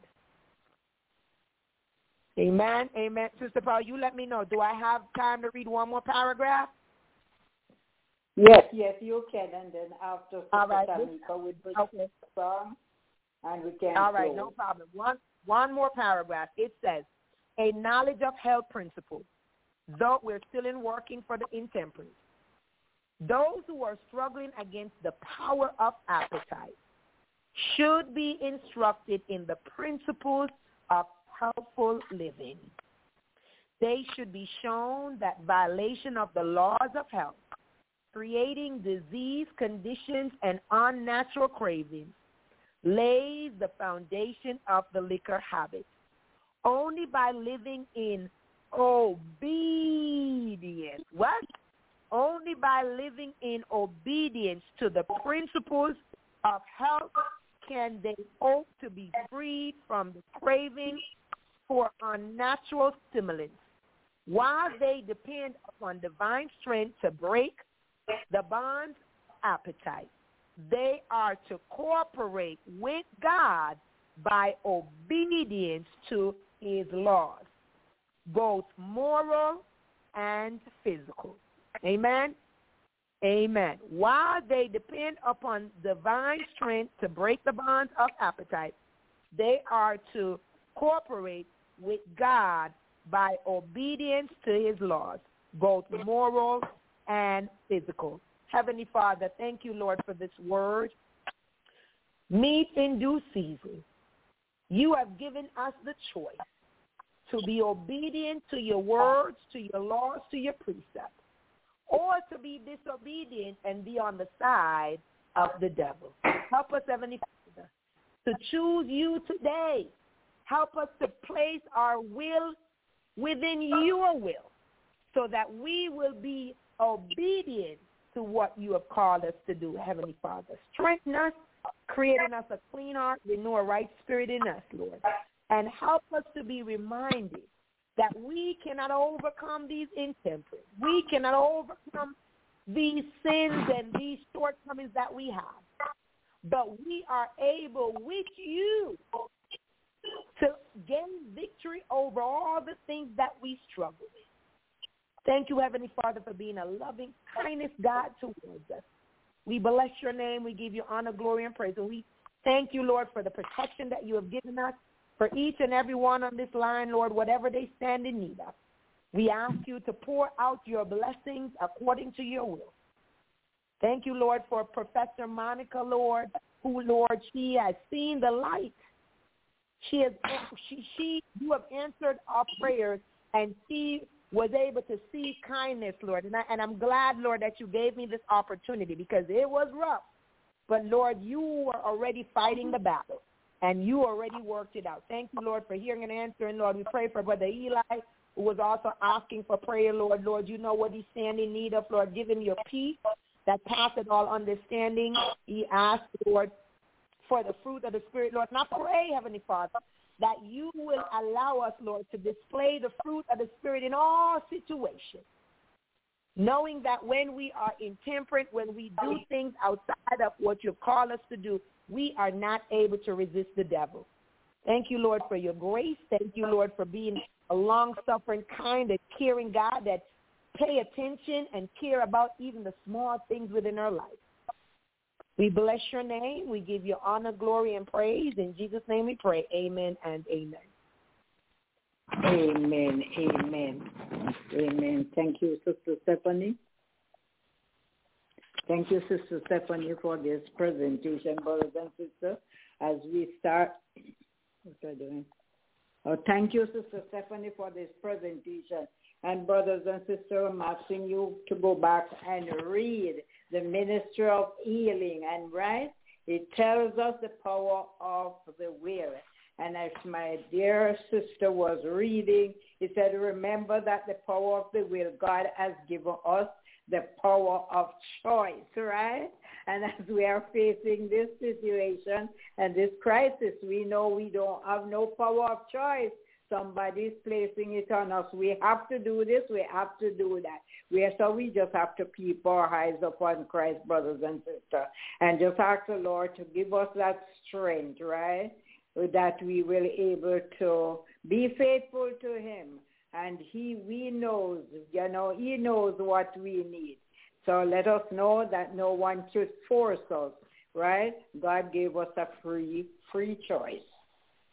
Amen. Amen. Sister Paul, you let me know. Do I have time to read one more paragraph? Yes, yes, you can. And then after All right. Tamika, we bring okay. the song and we can All right, close. no problem. One one more paragraph. It says, a knowledge of health principles, though we're still in working for the intemperate. Those who are struggling against the power of appetite should be instructed in the principles of healthful living. They should be shown that violation of the laws of health, creating disease conditions and unnatural cravings, lays the foundation of the liquor habit. Only by living in obedience, what? Only by living in obedience to the principles of health can they hope to be freed from the craving for unnatural stimulants. While they depend upon divine strength to break the bonds of appetite, they are to cooperate with God by obedience to his laws, both moral and physical. Amen? Amen. While they depend upon divine strength to break the bonds of appetite, they are to cooperate with God by obedience to his laws, both moral and physical. Heavenly Father, thank you, Lord, for this word. Meet in due season. You have given us the choice to be obedient to your words, to your laws, to your precepts, or to be disobedient and be on the side of the devil. Help us, Heavenly Father, to choose you today. Help us to place our will within your will so that we will be obedient to what you have called us to do, Heavenly Father. Strengthen us, create in us a clean heart, renew a right spirit in us, Lord, and help us to be reminded that we cannot overcome these intemperate. We cannot overcome these sins and these shortcomings that we have. But we are able with you to gain victory over all the things that we struggle with. Thank you, Heavenly Father, for being a loving, kindness God towards us. We bless your name. We give you honor, glory, and praise. And we thank you, Lord, for the protection that you have given us for each and every one on this line, Lord, whatever they stand in need of. We ask you to pour out your blessings according to your will. Thank you, Lord, for Professor Monica, Lord, who, Lord, she has seen the light. She has, she, she, you have answered our prayers, and she was able to see kindness, Lord. And, I, and I'm glad, Lord, that you gave me this opportunity because it was rough. But, Lord, you were already fighting the battle, and you already worked it out. Thank you, Lord, for hearing and answering, Lord. We pray for Brother Eli, who was also asking for prayer, Lord. Lord, you know what he's standing in need of, Lord. Give him your peace that passeth all understanding. He asked, Lord, for the fruit of the Spirit, Lord. And I pray, Heavenly Father, that you will allow us, Lord, to display the fruit of the Spirit in all situations, knowing that when we are intemperate, when we do things outside of what you've called us to do, we are not able to resist the devil. Thank you, Lord, for your grace. Thank you, Lord, for being a long-suffering, kind, and caring God that pay attention and care about even the small things within our life. We bless your name. We give you honor, glory, and praise. In Jesus' name we pray. Amen and amen. Amen, amen, amen. Thank you, Sister Stephanie. Thank you, Sister Stephanie, for this presentation, brothers and sisters. As we start, what am I doing? Oh, thank you, Sister Stephanie, for this presentation. And brothers and sisters, I'm asking you to go back and read the Ministry of Healing. And right, it tells us the power of the will. And as my dear sister was reading, it said, remember that the power of the will, God has given us the power of choice, right? And as we are facing this situation and this crisis, we know we don't have no power of choice. Somebody's placing it on us. We have to do this. We have to do that. We are, so we just have to keep our eyes upon Christ, brothers and sisters, and just ask the Lord to give us that strength, right, that we will able to be faithful to him. And he, we knows, you know, he knows what we need. So let us know that no one should force us, right? God gave us a free, free choice.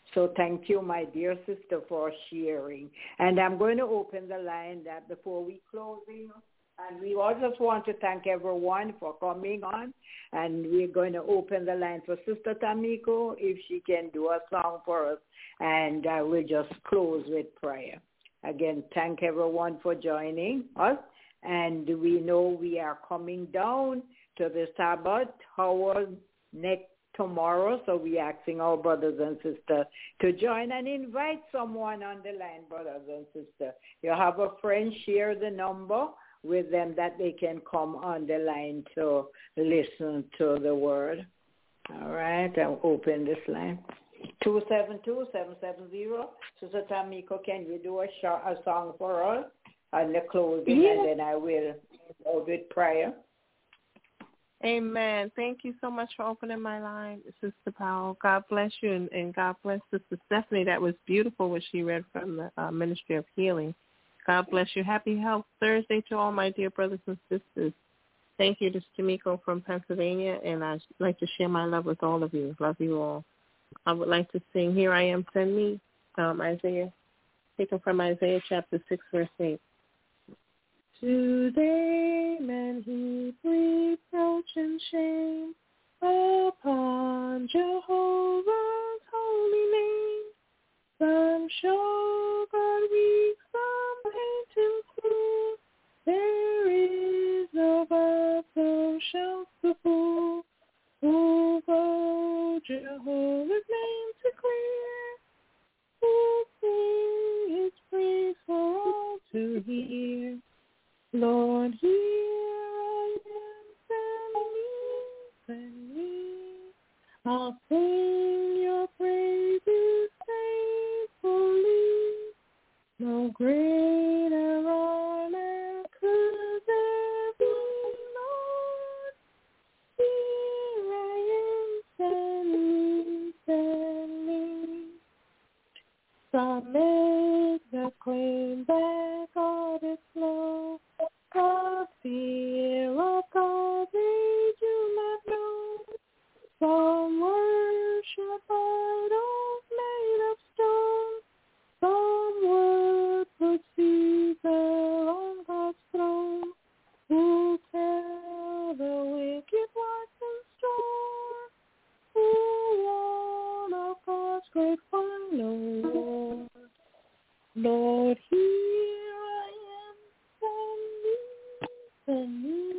So thank you, my dear sister, for sharing. And I'm going to open the line that before we close, and we all just want to thank everyone for coming on. And we're going to open the line for Sister Tamiko, if she can do a song for us. And uh, we'll just close with prayer. Again, thank everyone for joining us. And we know we are coming down to the Sabbath hour next tomorrow. So we're asking our brothers and sisters to join and invite someone on the line, brothers and sisters. You have a friend, share the number with them that they can come on the line to listen to the word. All right, I'll open this line. two seven two, seven seven zero. Sister Tamiko, can you do a, sh- a song for us on the closing, yeah. and then I will go with prayer. Amen. Thank you so much for opening my line, Sister Powell. God bless you, and, and God bless Sister Stephanie. That was beautiful what she read from the uh, Ministry of Healing. God bless you. Happy Health Thursday to all my dear brothers and sisters. Thank you to Tamiko from Pennsylvania, and I'd like to share my love with all of you. Love you all. I would like to sing Here I Am, Send Me, um, Isaiah, taken from Isaiah chapter six, verse eight. Today men heap reproach and shame upon Jehovah's holy name. Some show God weak, some paint him cruel. There is no God, so shouts the fool. Who go Jehovah's name to clear? Who sing his praise for all to hear? Lord, here I am, send me, send me. I'll sing your praises faithfully. No greater honor could there be, Lord. Here I am, send me, send me. Some make the claim that God is slow. The fear of God they do not know. Some worship idols made of stone. Some would put Caesar on God's throne. Who tell the wicked what's in store? Who warn of God's great final war? Lord, here I am, send me, send me.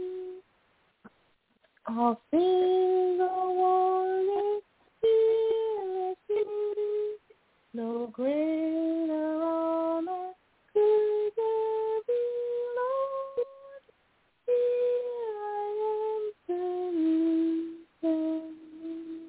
I'll sing the warning, fearless beauty. No greater honor could there be, Lord. Here I am, send me, send me.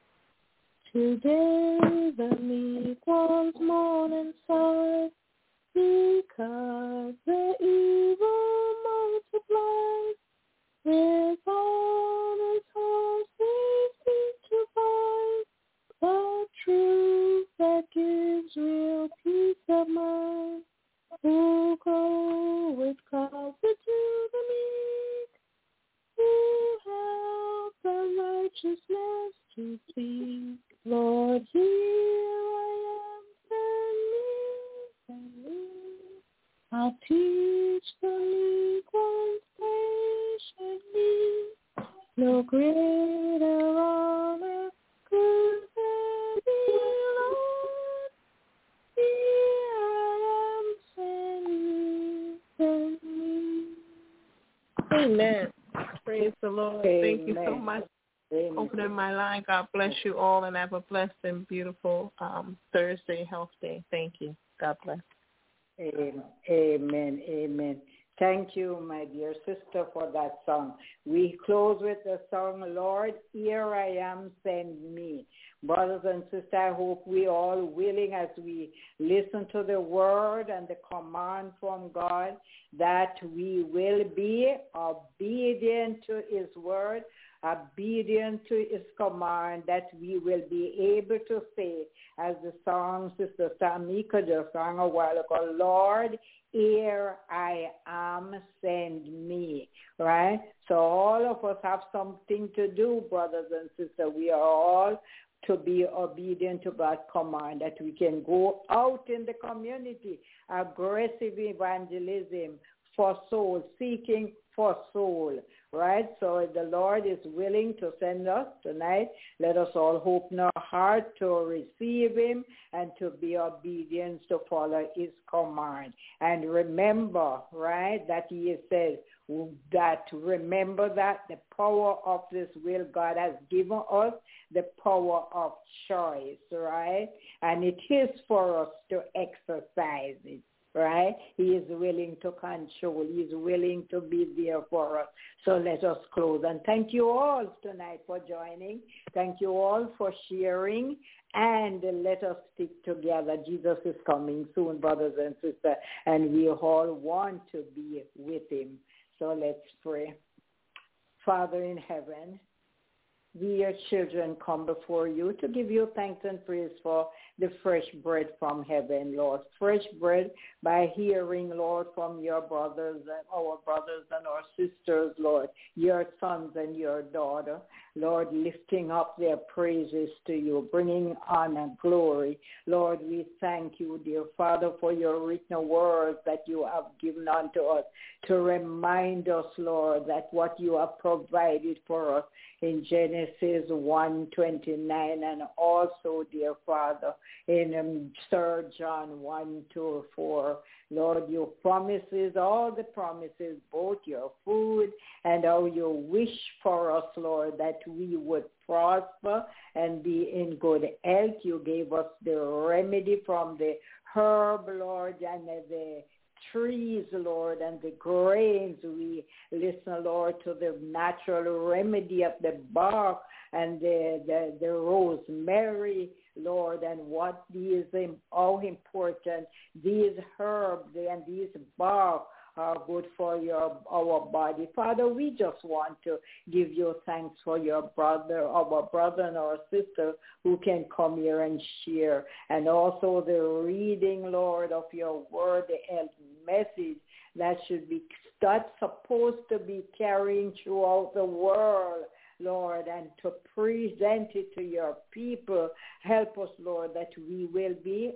Today the meek ones mourn and sigh, because the evil multiplies. With all his heart they seek to find the truth that gives real peace of mind. Who go with comfort to the meek, who help the righteousness to speak. Lord, here I am, send me, send me. I'll teach the meek ones patiently. No greater honor could there be, Lord. Here I am, send me, send me. Amen. Praise the Lord. Amen. Thank you so much Amen. for opening my line. God bless you all, and have a blessed and beautiful um, Thursday Health Day. Thank you. God bless. Amen. Amen. Amen. Thank you, my dear sister, for that song. We close with the song, Lord, Here I Am, Send Me. Brothers and sisters, I hope we all willing as we listen to the word and the command from God that we will be obedient to his word, obedient to his command, that we will be able to say, as the song Sister Tamika just sang a while ago, Lord, here I am, send me, right? So all of us have something to do, brothers and sisters. We are all to be obedient to God's command, that we can go out in the community, aggressive evangelism for soul, seeking for soul, right? So if the Lord is willing to send us tonight, let us all hope in our heart to receive him and to be obedient to follow his command. And remember, right, that he says that remember that the power of this will God has given us, the power of choice, right? And it is for us to exercise it. Right? He is willing to control. He is willing to be there for us. So let us close. And thank you all tonight for joining. Thank you all for sharing. And let us stick together. Jesus is coming soon, brothers and sisters. And we all want to be with him. So let's pray. Father in heaven, we, your children, come before you to give you thanks and praise for the fresh bread from heaven, Lord. Fresh bread by hearing, Lord, from your brothers and our brothers and our sisters, Lord, your sons and your daughter, Lord, lifting up their praises to you, bringing honor, glory. Lord, we thank you, dear Father, for your written words that you have given unto us to remind us, Lord, that what you have provided for us in Genesis one twenty-nine, and also, dear Father, in um, Third John one, two, four. Lord, your promises, all the promises, both your food and all your wish for us, Lord, that we would prosper and be in good health. You gave us the remedy from the herb, Lord, and the trees, Lord, and the grains. We listen, Lord, to the natural remedy of the bark and the, the, the rosemary, Lord, and what these, how important these herbs and these bark are good for your our body. Father, we just want to give you thanks for your brother, our brother and our sister who can come here and share, and also the reading, Lord, of your word, the health message that should be, that's supposed to be carrying throughout the world, Lord, and to present it to your people. Help us, Lord, that we will be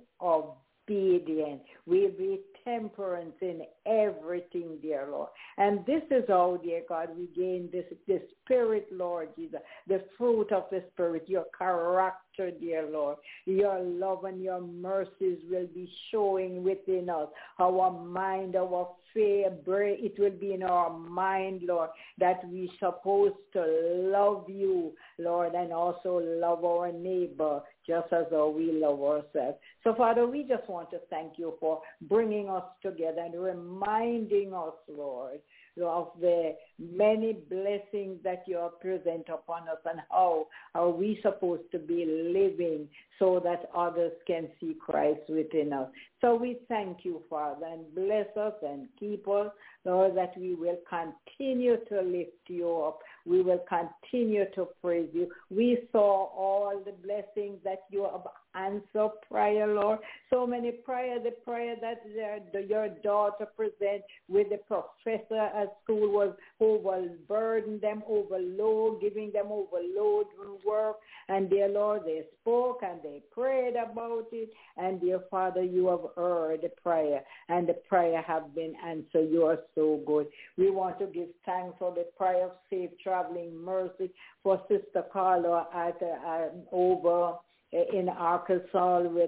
obedient. We'll be temperance in everything, dear Lord. And this is how, dear God, we gain this, this spirit, Lord Jesus, the fruit of the Spirit, your character, dear Lord. Your love and your mercies will be showing within us. Our mind, our faith, it will be in our mind, Lord, that we're supposed to love you, Lord, and also love our neighbor just as though we love ourselves. So, Father, we just want to thank you for bringing us together and reminding us, Lord, of the many blessings that you have present upon us and how are we supposed to be living so that others can see Christ within us. So we thank you, Father, and bless us and keep us, Lord, that we will continue to lift you up. We will continue to praise you. We saw all the blessings that you have answered prayer, Lord. So many prayer, the prayer that the, your daughter present with the professor at school was overburdened them, overload, giving them overload work. And dear Lord, they spoke and they prayed about it. And dear Father, you have heard the prayer, and the prayer have been answered. You are so good. We want to give thanks for the prayer of safe traveling mercy for Sister Carla at uh, over in Arkansas with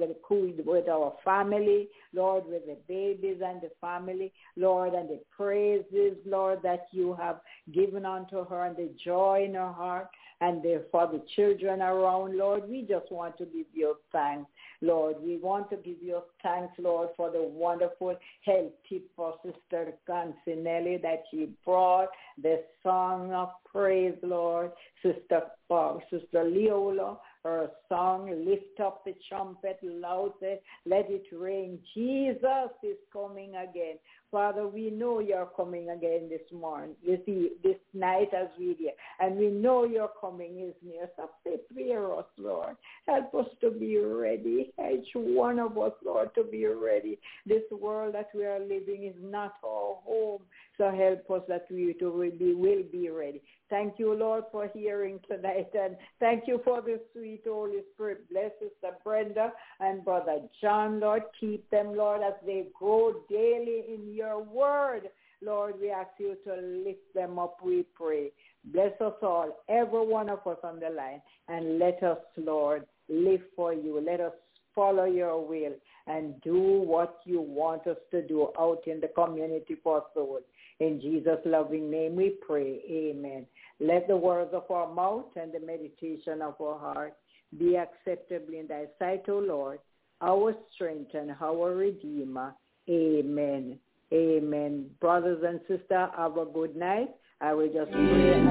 with our family, Lord, with the babies and the family, Lord, and the praises, Lord, that you have given unto her and the joy in her heart and the, for the children around, Lord. We just want to give you thanks, Lord. We want to give you thanks, Lord, for the wonderful health tip for Sister Cancinelli that she brought, the song of praise, Lord. Sister uh, Sister Leola, her song, lift up the trumpet loudly, let it ring. Jesus is coming again. Father, we know you're coming again this morning, this, this night as we hear, and we know your coming is near. So prepare us, Lord. Help us to be ready, each one of us, Lord, to be ready. This world that we are living is not our home. So help us that we too will be, will be ready. Thank you, Lord, for hearing tonight. And thank you for the sweet Holy Spirit. Bless Sister Brenda and Brother John, Lord. Keep them, Lord, as they grow daily in your word. Lord, we ask you to lift them up, we pray. Bless us all, every one of us on the line. And let us, Lord, live for you. Let us follow your will and do what you want us to do out in the community for souls. In Jesus' loving name we pray. Amen. Let the words of our mouth and the meditation of our heart be acceptable in thy sight, O Lord, our strength and our Redeemer. Amen. Amen. Brothers and sisters, have a good night. I will just pray and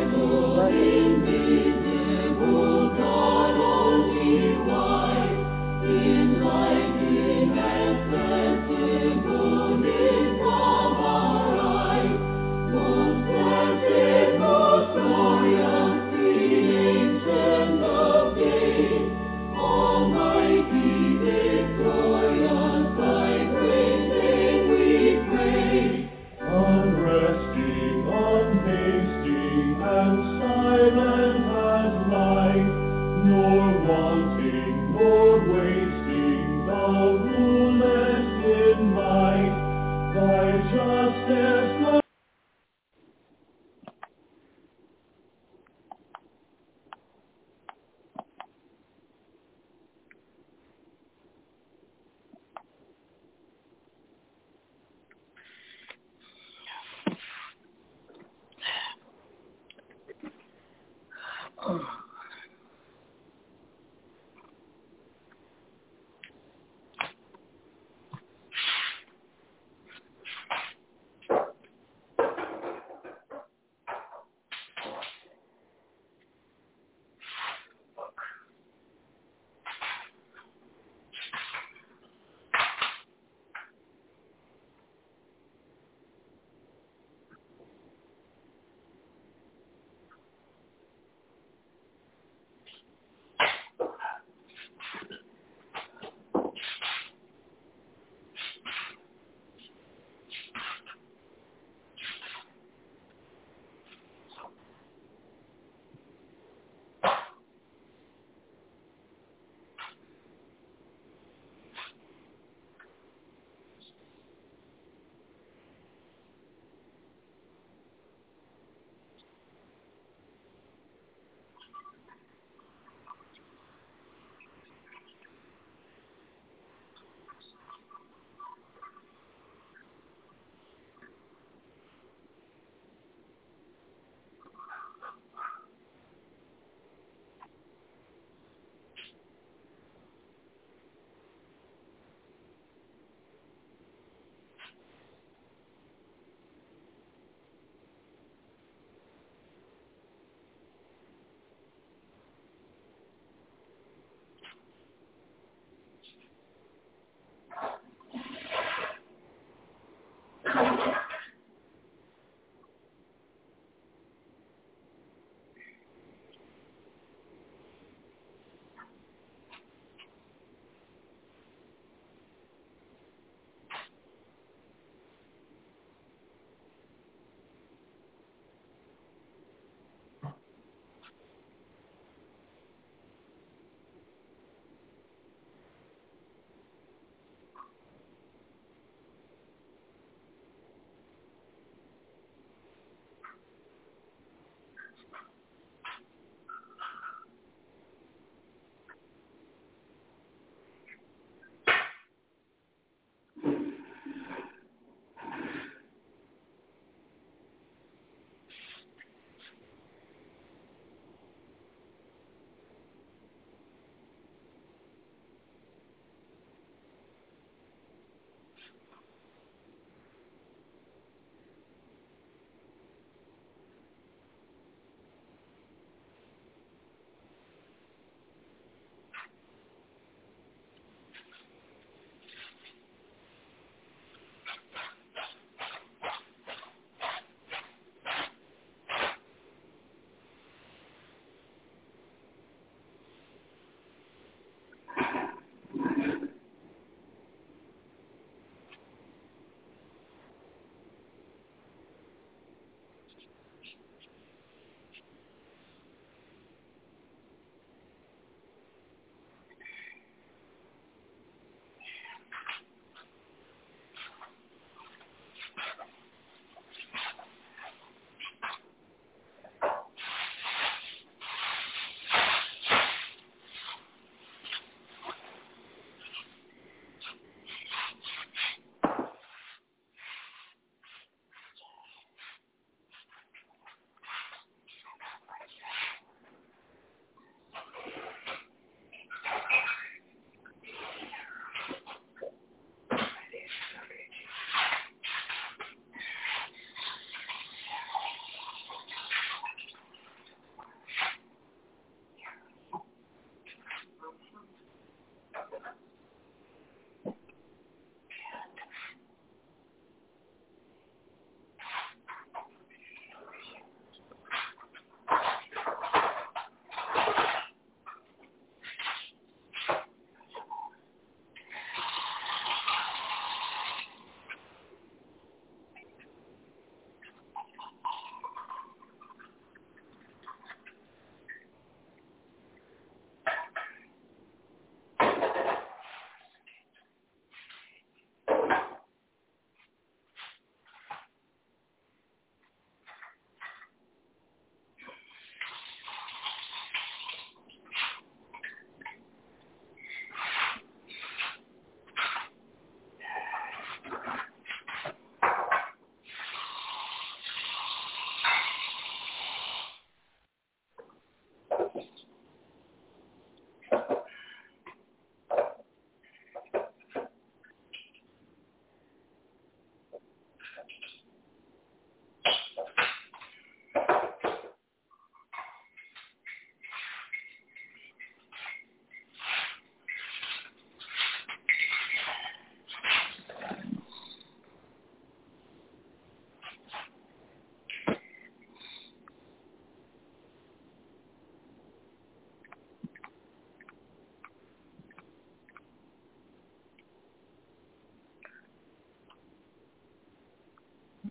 unresting, unhasting, and silent as light, nor wanting, nor wasting the ruleless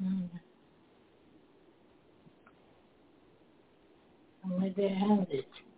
Mm. Where they end it?